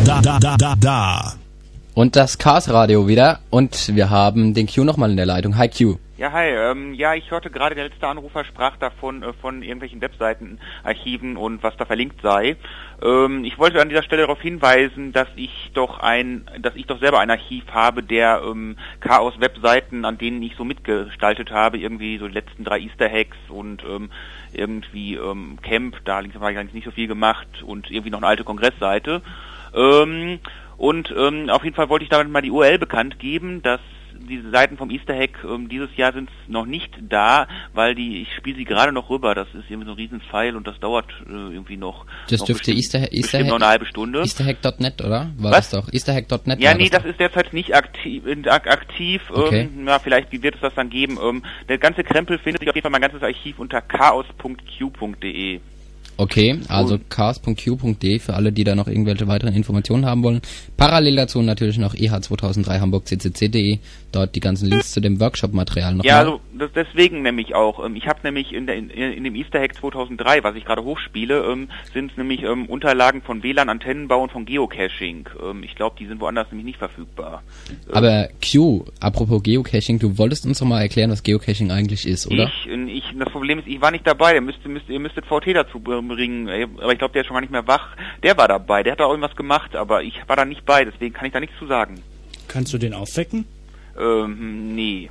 [SPEAKER 1] Da, da, da, da, da.
[SPEAKER 6] Und das Chaos Radio wieder. Und wir haben den Q nochmal in der Leitung. Hi Q.
[SPEAKER 10] Ja, hi. Ähm, ja, ich hörte gerade, der letzte Anrufer sprach davon, äh, von irgendwelchen Webseitenarchiven und was da verlinkt sei. Ähm, ich wollte an dieser Stelle darauf hinweisen, dass ich doch ein, dass ich doch selber ein Archiv habe, der ähm, Chaos-Webseiten, an denen ich so mitgestaltet habe, irgendwie so die letzten drei Easter Hacks und ähm, irgendwie ähm, Camp, da links habe ich eigentlich nicht so viel gemacht und irgendwie noch eine alte Kongressseite. Ähm, und ähm, auf jeden Fall wollte ich damit mal die U R L bekannt geben, dass diese Seiten vom Easter Hack ähm, dieses Jahr sind noch nicht da, weil die, ich spiele sie gerade noch rüber, das ist irgendwie so ein Riesen-File und das dauert äh, irgendwie noch.
[SPEAKER 6] Das
[SPEAKER 10] noch
[SPEAKER 6] dürfte
[SPEAKER 10] bestimmt,
[SPEAKER 6] Easter, Easter
[SPEAKER 10] bestimmt
[SPEAKER 6] Hack,
[SPEAKER 10] noch eine halbe Stunde.
[SPEAKER 6] Easterhack Punkt net, oder? War
[SPEAKER 10] Was?
[SPEAKER 6] das doch? Easterhack Punkt net.
[SPEAKER 10] Ja,
[SPEAKER 6] war
[SPEAKER 10] nee,
[SPEAKER 6] das,
[SPEAKER 10] das ist derzeit nicht aktiv, aktiv
[SPEAKER 6] Okay.
[SPEAKER 10] ähm, ja, vielleicht wird es das dann geben. Ähm, der ganze Krempel findet sich auf jeden Fall mein ganzes Archiv unter chaos punkt q punkt de.
[SPEAKER 6] Okay, also chaos punkt q punkt de für alle, die da noch irgendwelche weiteren Informationen haben wollen. Parallel dazu natürlich noch e h zweitausenddrei hamburg c c c punkt de, dort die ganzen Links zu dem Workshop-Material noch.
[SPEAKER 10] Ja,
[SPEAKER 6] mal.
[SPEAKER 10] also das, deswegen nämlich auch. Ähm, ich habe nämlich in, der, in, in dem Easter Hack zweitausenddrei, was ich gerade hochspiele, ähm, sind nämlich ähm, Unterlagen von W L A N, Antennenbau und von Geocaching. Ähm, ich glaube, die sind woanders nämlich nicht verfügbar. Ähm,
[SPEAKER 6] Aber Q, apropos Geocaching, du wolltest uns doch mal erklären, was Geocaching eigentlich ist, oder?
[SPEAKER 10] Ich, ich, das Problem ist, ich war nicht dabei. Der müsste, müsste, ihr müsstet V T dazu bringen. Aber ich glaube, der ist schon gar nicht mehr wach. Der war dabei. Der hat da irgendwas gemacht, aber ich war da nicht bei. Deswegen kann ich da nichts zu sagen.
[SPEAKER 4] Kannst du den aufwecken?
[SPEAKER 10] Ähm, nee.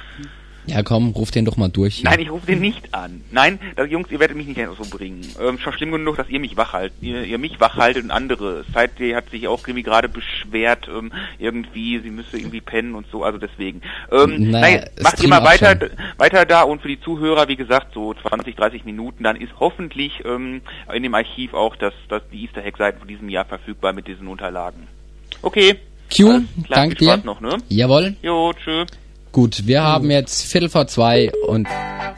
[SPEAKER 6] Ja, komm, ruf den doch mal durch.
[SPEAKER 10] Nein, ich rufe den nicht an. Nein, das, Jungs, ihr werdet mich nicht so bringen. Ähm, schon schlimm genug, dass ihr mich wach haltet, ihr, ihr mich wach haltet und andere. Seitdem hat sich auch irgendwie gerade beschwert, ähm, irgendwie, sie müsste irgendwie pennen und so, also deswegen. Ähm,
[SPEAKER 6] naja,
[SPEAKER 10] nein, macht ihr
[SPEAKER 6] Stream
[SPEAKER 10] mal
[SPEAKER 6] auch
[SPEAKER 10] weiter,
[SPEAKER 6] schon.
[SPEAKER 10] weiter da und für die Zuhörer, wie gesagt, so zwanzig, dreißig Minuten, dann ist hoffentlich ähm, in dem Archiv auch das, das die Easter Hack Seiten von diesem Jahr verfügbar mit diesen Unterlagen. Okay.
[SPEAKER 6] Q,
[SPEAKER 10] Alles klar,
[SPEAKER 6] danke
[SPEAKER 10] viel Spaß
[SPEAKER 6] dir.
[SPEAKER 10] noch, ne?
[SPEAKER 6] Jawohl.
[SPEAKER 10] Jo, tschö.
[SPEAKER 6] Gut, wir haben jetzt Viertel vor zwei und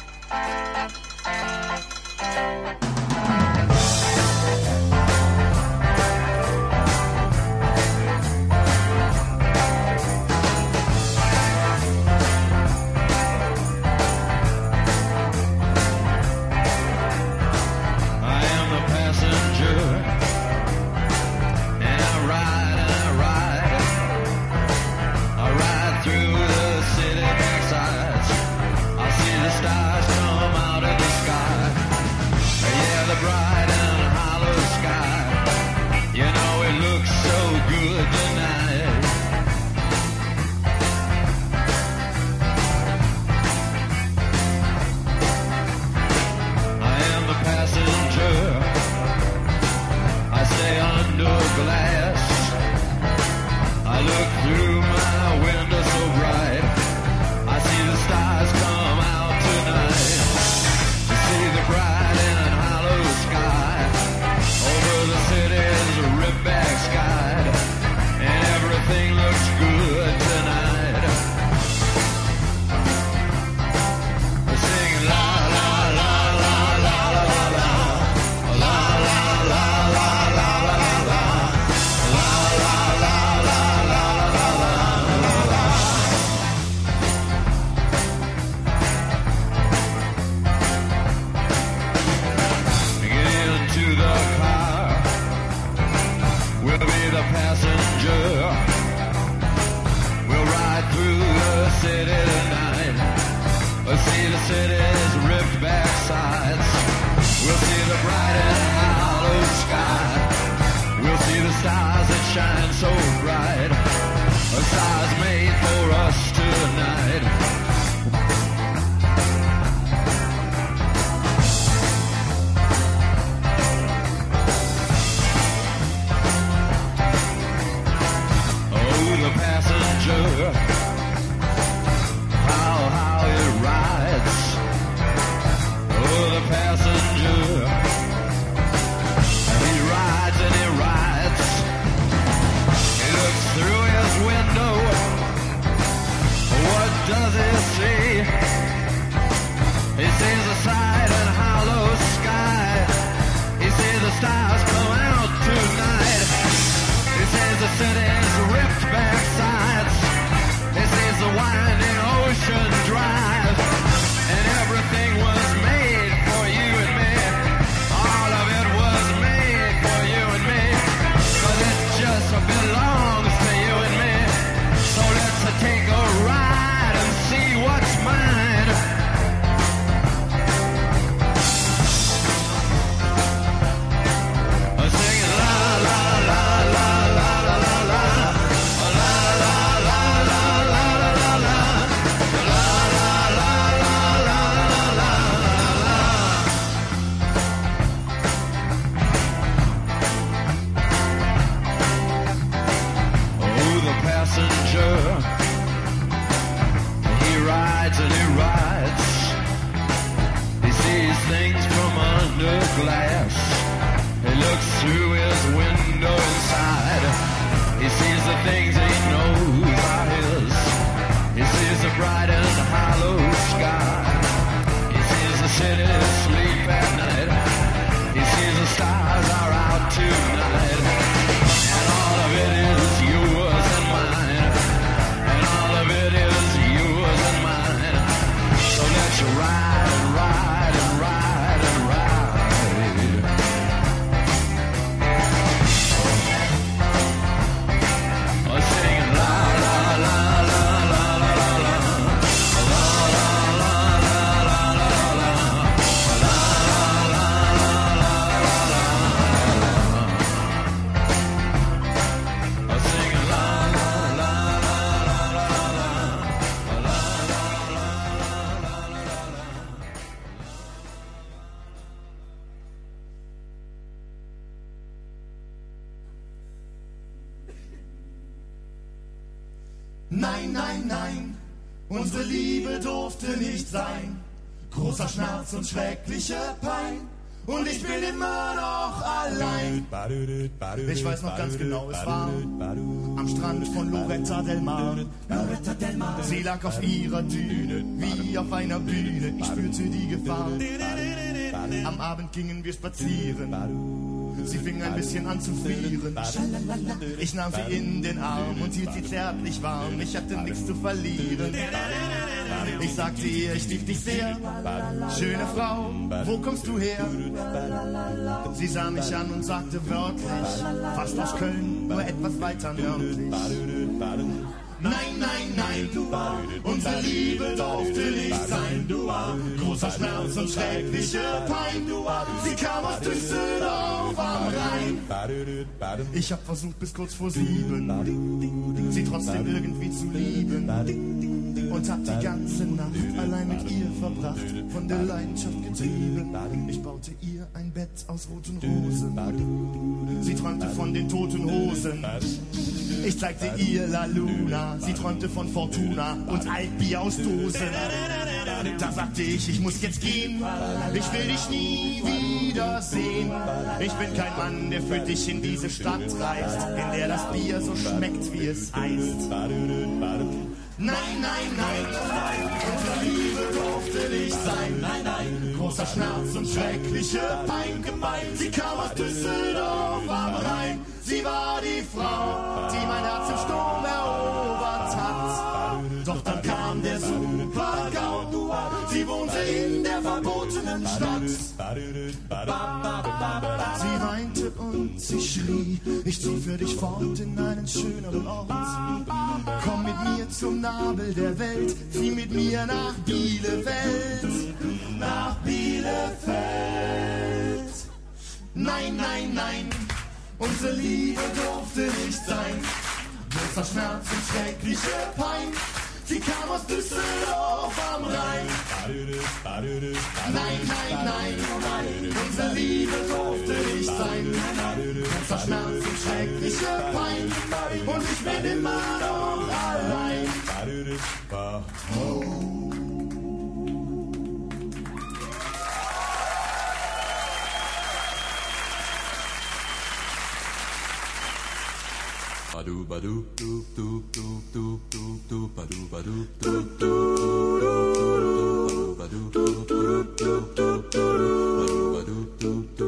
[SPEAKER 18] I am the passenger, and I ride and I ride. I ride through the city backsides. I see the stars come out of the sky. Yeah, the bright and hollow sky. You know it looks so good tonight. I am the passenger. I stay under glass. I look through my window so bright. I see the stars come out tonight. To see the bright and hollow sky over the city's ripped back sky, and everything looks good tonight. I sing la la la la la la la la la la la la la la la. Get into the car. We'll be the passenger. We'll ride through the city tonight. We'll see the city's ripped back sides. We'll see the bright and hollow sky. We'll see the stars that shine so bright. The stars made for us tonight. Oh, the passenger, how, how it rides. Oh, the passenger, he rides and he rides. He looks through his window. What does he see? He sees the side and hollow sky. He sees the stars come out tonight. He sees the city's ripped back sides. He sees the winding ocean drive. And everything was made for you and me. All of it was made for you and me. 'Cause it just things from under glass. He looks through his window inside. He sees the things he knows are his. He sees the bright and hollow sky. He sees the city sleep at night. He sees the stars are out tonight. And all of it is yours and mine. And all of it is yours and mine. So let's ride and ride and ride and ride. Oh, singing la la la la la la la la. La la la la la la la. La la la la la la. Oh, singing la la la la la la la. La la la la la la la.
[SPEAKER 15] Nein, nein, nein, unsere Liebe durfte nicht sein. Großer Schmerz und schreckliche Pein. Und ich bin immer noch allein. Ich weiß noch ganz genau, es war am Strand von Loretta del Mar. Sie lag auf ihrer Düne, wie auf einer Bühne. Ich spürte die Gefahr. Am Abend gingen wir spazieren. Sie fing ein bisschen an zu frieren. Ich nahm sie in den Arm und hielt sie zärtlich warm. Ich hatte nichts zu verlieren. Ich sagte ihr, ich lieb dich sehr. Schöne Frau, wo kommst du her? Sie sah mich an und sagte wörtlich, fast aus Köln, nur etwas weiter nördlich. Nein, nein, nein, unsere Liebe durfte nicht sein. Großer Schmerz und schreckliche Pein. Sie kam aus Düsseldorf am Rhein. Ich hab versucht bis kurz vor sieben, sie trotzdem irgendwie zu lieben. Und hab die ganze Nacht allein mit ihr verbracht, von der Leidenschaft getrieben. Ich baute ihr ein Bett aus roten Rosen. Sie träumte von den toten Hosen. Ich zeigte ihr La Luna. Sie träumte von Fortuna und Altbier aus Dosen. Da sagte ich, ich muss jetzt gehen. Ich will dich nie wiedersehen. Ich bin kein Mann, der für dich in diese Stadt reist, in der das Bier so schmeckt, wie es heißt. Nein, nein, nein, unsere Liebe durfte nicht sein. Nein, nein, großer Schmerz und schreckliche Pein gemein. Sie kam aus Düsseldorf am Rhein. Sie war die Frau, die mein Herz im Sturm erobert hat. Doch dann kam der Super-GAU. Sie wohnte in der verbotenen Stadt. Sie weinte und sie schrie, ich zieh für dich fort in einen schöneren Ort. Komm mit mir zum Nabel der Welt, zieh mit mir nach Bielefeld, nach Bielefeld. Nein, nein, nein, unsere Liebe durfte nicht sein. Großer Schmerz und schreckliche Pein. Sie kam aus Düsseldorf am Rhein. Nein, nein, nein, unsere Liebe durfte nicht sein. Großer Schmerz und schreckliche Pein. Und ich bin immer noch allein. Oh.
[SPEAKER 14] Badu badu du du du du du du badu badu du du badu badu du du du badu badu du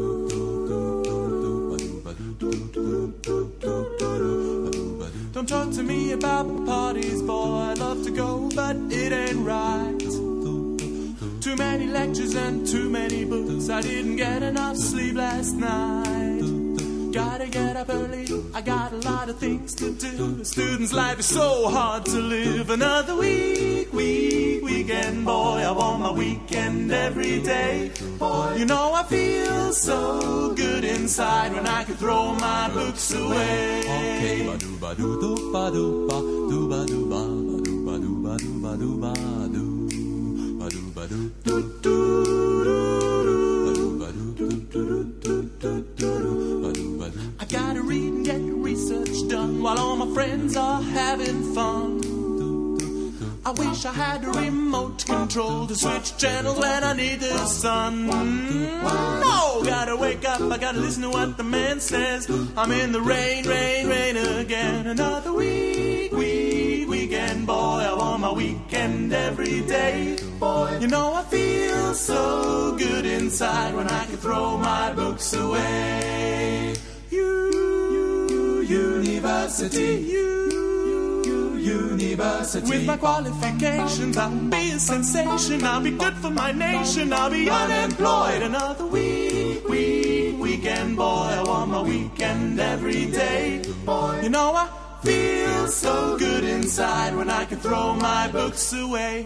[SPEAKER 14] du badu badu.
[SPEAKER 18] Don't talk to me about parties, boy. I'd love to go, but it ain't right. Too many lectures and too many books. I didn't get enough sleep last night. Gotta get up early, I got a lot of things to do. A student's life is so hard to live. Another week, week, weekend, boy. I want my weekend every day. Boy, you know I feel so good inside when I can throw my books away.
[SPEAKER 14] Okay, badu badu do badu ba do badu ba badu badu badu badu badu badu badu do do badu badu do do do do do.
[SPEAKER 18] I gotta read and get research done while all my friends are having fun. I wish I had a remote control control to switch channels when I need the sun. No, gotta wake up, I gotta listen to what the man says. I'm in the rain, rain, rain again. Another week, week, weekend, boy. I want my weekend every day, boy. You know I feel so good inside when I can throw my books away. You, university, you, university. With my qualifications, I'll be a sensation. I'll be good for my nation. I'll be unemployed. Another week, week, weekend, boy. I want my weekend every day, boy. You know I feel so good inside when I can throw my books away.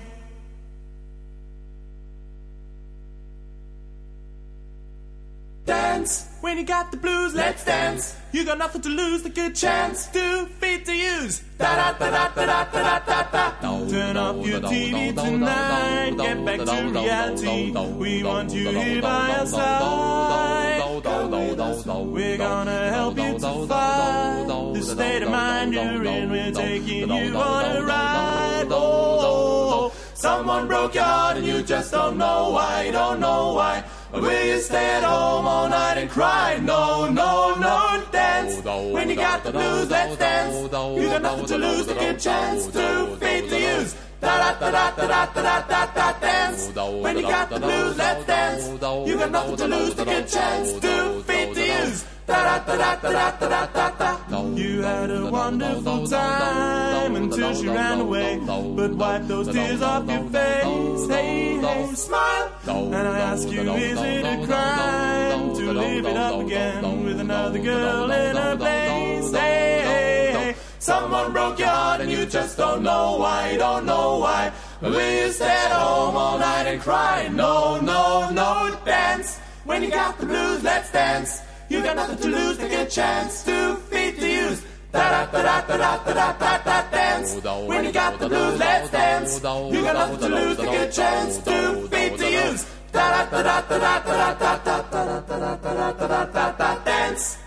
[SPEAKER 18] Dance. When you got the blues, let's dance. You got nothing to lose, the good chance. Two feet to use. Da da da da da da da da da. Turn off your T V tonight. Get back to reality. We want you here by our side. We're gonna help you to find the state of mind you're in. We're taking you on a ride. Oh, someone broke your heart and you just don't know why. Don't know why. Will you stay at home all night and cry? No, no, no, dance. When you got the blues, let's dance. You got nothing to lose, a good chance. Two feet to use. Da da da da da da da da da dance. When you got the blues, let's dance. You got nothing to lose, a good chance. Two feet to use. Da da da da da da da da da. You had a wonderful time until she ran away. But wipe those tears off your face. Hey, hey, smile. And I ask you, is it a crime to live it up again with another girl in her place? Hey, hey, hey. Someone broke your heart and you just don't know why, don't know why. Will you stay at home all night and cry? No, no, no, dance. When you got the blues, let's dance. You got nothing to lose, take a chance. Two feet to use. Da da da da da da da da da dance. When you got the blues, let's dance. You got nothing to lose, take a chance. Two feet to use. Da da da da da da da da da da da da da da dance.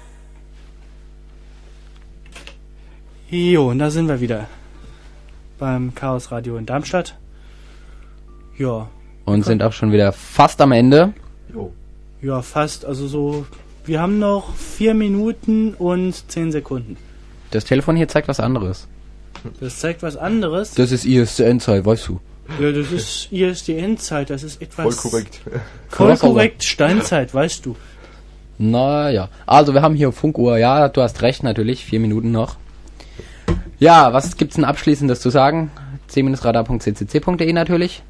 [SPEAKER 4] Jo, und da sind wir wieder beim Chaos Radio in Darmstadt. Ja.
[SPEAKER 6] Und sind auch schon wieder fast am Ende.
[SPEAKER 4] Jo. Ja, fast. Also so, wir haben noch vier Minuten und zehn Sekunden.
[SPEAKER 6] Das Telefon hier zeigt was anderes.
[SPEAKER 4] Das zeigt was anderes?
[SPEAKER 6] Das ist I S D N-Zeit, weißt du.
[SPEAKER 4] Ja, das ist I S D N-Zeit, das ist etwas...
[SPEAKER 5] Voll korrekt.
[SPEAKER 4] Voll korrekt, Steinzeit, weißt du.
[SPEAKER 6] Naja, also wir haben hier Funkuhr, ja, du hast recht natürlich, vier Minuten noch. Ja, was gibt's denn Abschließendes zu sagen? c radar punkt c c c punkt d e natürlich.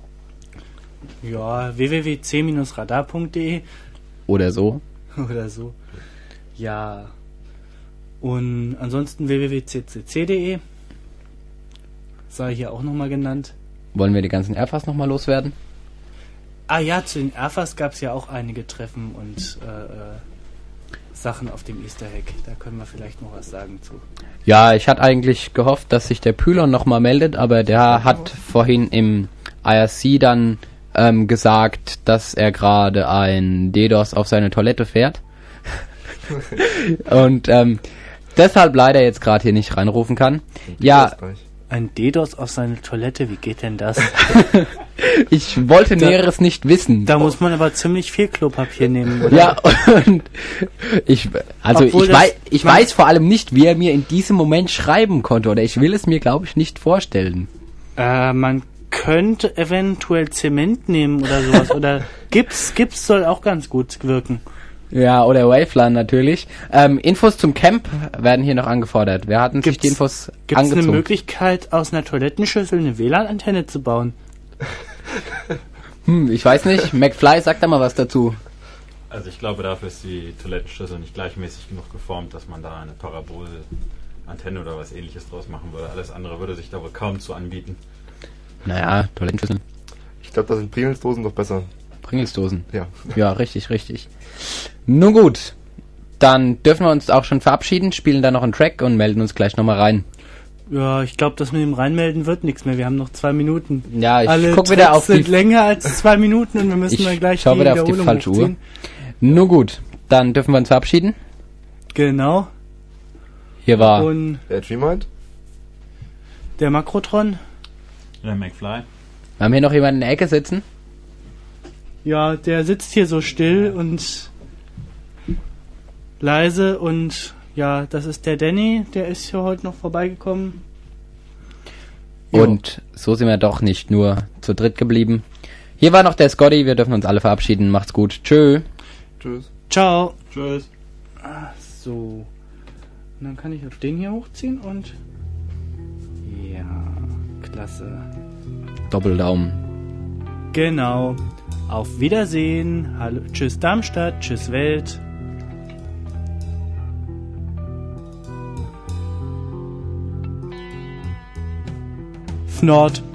[SPEAKER 4] Ja, w w w punkt c radar punkt d e.
[SPEAKER 6] Oder so.
[SPEAKER 4] Oder so. Ja. Und ansonsten w w w punkt c c c punkt d e. Sei hier auch nochmal genannt.
[SPEAKER 6] Wollen wir die ganzen Erfas nochmal loswerden?
[SPEAKER 4] Ah ja, zu den Erfas gab es ja auch einige Treffen und äh, äh, Sachen auf dem Easter Egg. Da können wir vielleicht noch was sagen zu.
[SPEAKER 6] Ja, ich hatte eigentlich gehofft, dass sich der Pylon nochmal meldet, aber der hat vorhin im I R C dann ähm, gesagt, dass er gerade ein DDoS auf seine Toilette fährt. Und ähm, deshalb leider jetzt gerade hier nicht reinrufen kann. Ja.
[SPEAKER 4] Ein DDoS auf seine Toilette, wie geht denn das?
[SPEAKER 6] Ich wollte
[SPEAKER 4] da,
[SPEAKER 6] Näheres nicht wissen.
[SPEAKER 4] Da muss man aber ziemlich viel Klopapier nehmen, oder?
[SPEAKER 6] Ja, und ich, also Obwohl ich, wei- ich weiß vor allem nicht, wie er mir in diesem Moment schreiben konnte, oder ich will es mir, glaube ich, nicht vorstellen.
[SPEAKER 4] Äh, man könnte eventuell Zement nehmen oder sowas, oder Gips, Gips soll auch ganz gut wirken.
[SPEAKER 6] Ja, oder Wavelan natürlich. Ähm, Infos zum Camp werden hier noch angefordert. Wir hatten
[SPEAKER 4] gibt's,
[SPEAKER 6] sich die Infos
[SPEAKER 4] gibt's
[SPEAKER 6] angezogen.
[SPEAKER 4] Gibt es eine Möglichkeit, aus einer Toilettenschüssel eine W L A N-Antenne zu bauen?
[SPEAKER 6] Hm, ich weiß nicht. McFly, sag da mal was dazu.
[SPEAKER 20] Also ich glaube, dafür ist die Toilettenschüssel nicht gleichmäßig genug geformt, dass man da eine Parabolantenne oder was ähnliches draus machen würde. Alles andere würde sich da wohl kaum zu anbieten.
[SPEAKER 6] Naja, Toilettenschüsseln.
[SPEAKER 5] Ich glaube, da sind Pringelsdosen doch besser.
[SPEAKER 6] Pringelsdosen?
[SPEAKER 5] Ja.
[SPEAKER 6] Ja, richtig, richtig. Nun gut, dann dürfen wir uns auch schon verabschieden, spielen da noch einen Track und melden uns gleich nochmal rein.
[SPEAKER 4] Ja, ich glaube, das mit dem Reinmelden wird nichts mehr. Wir haben noch zwei Minuten.
[SPEAKER 6] Ja, ich
[SPEAKER 4] Alle
[SPEAKER 6] guck wieder auf die...
[SPEAKER 4] sind länger als zwei Minuten und wir müssen dann gleich
[SPEAKER 6] die wieder auf die falsche Uhr. Nun gut, dann dürfen wir uns verabschieden.
[SPEAKER 4] Genau.
[SPEAKER 6] Hier war...
[SPEAKER 4] Und
[SPEAKER 5] der Dreamhead.
[SPEAKER 4] Der Makrotron.
[SPEAKER 20] Der McFly.
[SPEAKER 6] Wir haben hier noch jemanden in der Ecke sitzen.
[SPEAKER 4] Ja, der sitzt hier so still und leise und ja, das ist der Danny, der ist hier heute noch vorbeigekommen. Jo.
[SPEAKER 6] Und so sind wir doch nicht nur zu dritt geblieben. Hier war noch der Scotty, wir dürfen uns alle verabschieden. Macht's gut. Tschö.
[SPEAKER 5] Tschüss.
[SPEAKER 4] Ciao.
[SPEAKER 20] Tschüss.
[SPEAKER 4] Ah, so. Und dann kann ich auf den hier hochziehen und ja, klasse.
[SPEAKER 6] Doppeldaumen.
[SPEAKER 4] Genau. Auf Wiedersehen. Hallo. Tschüss Darmstadt. Tschüss Welt. F Nord.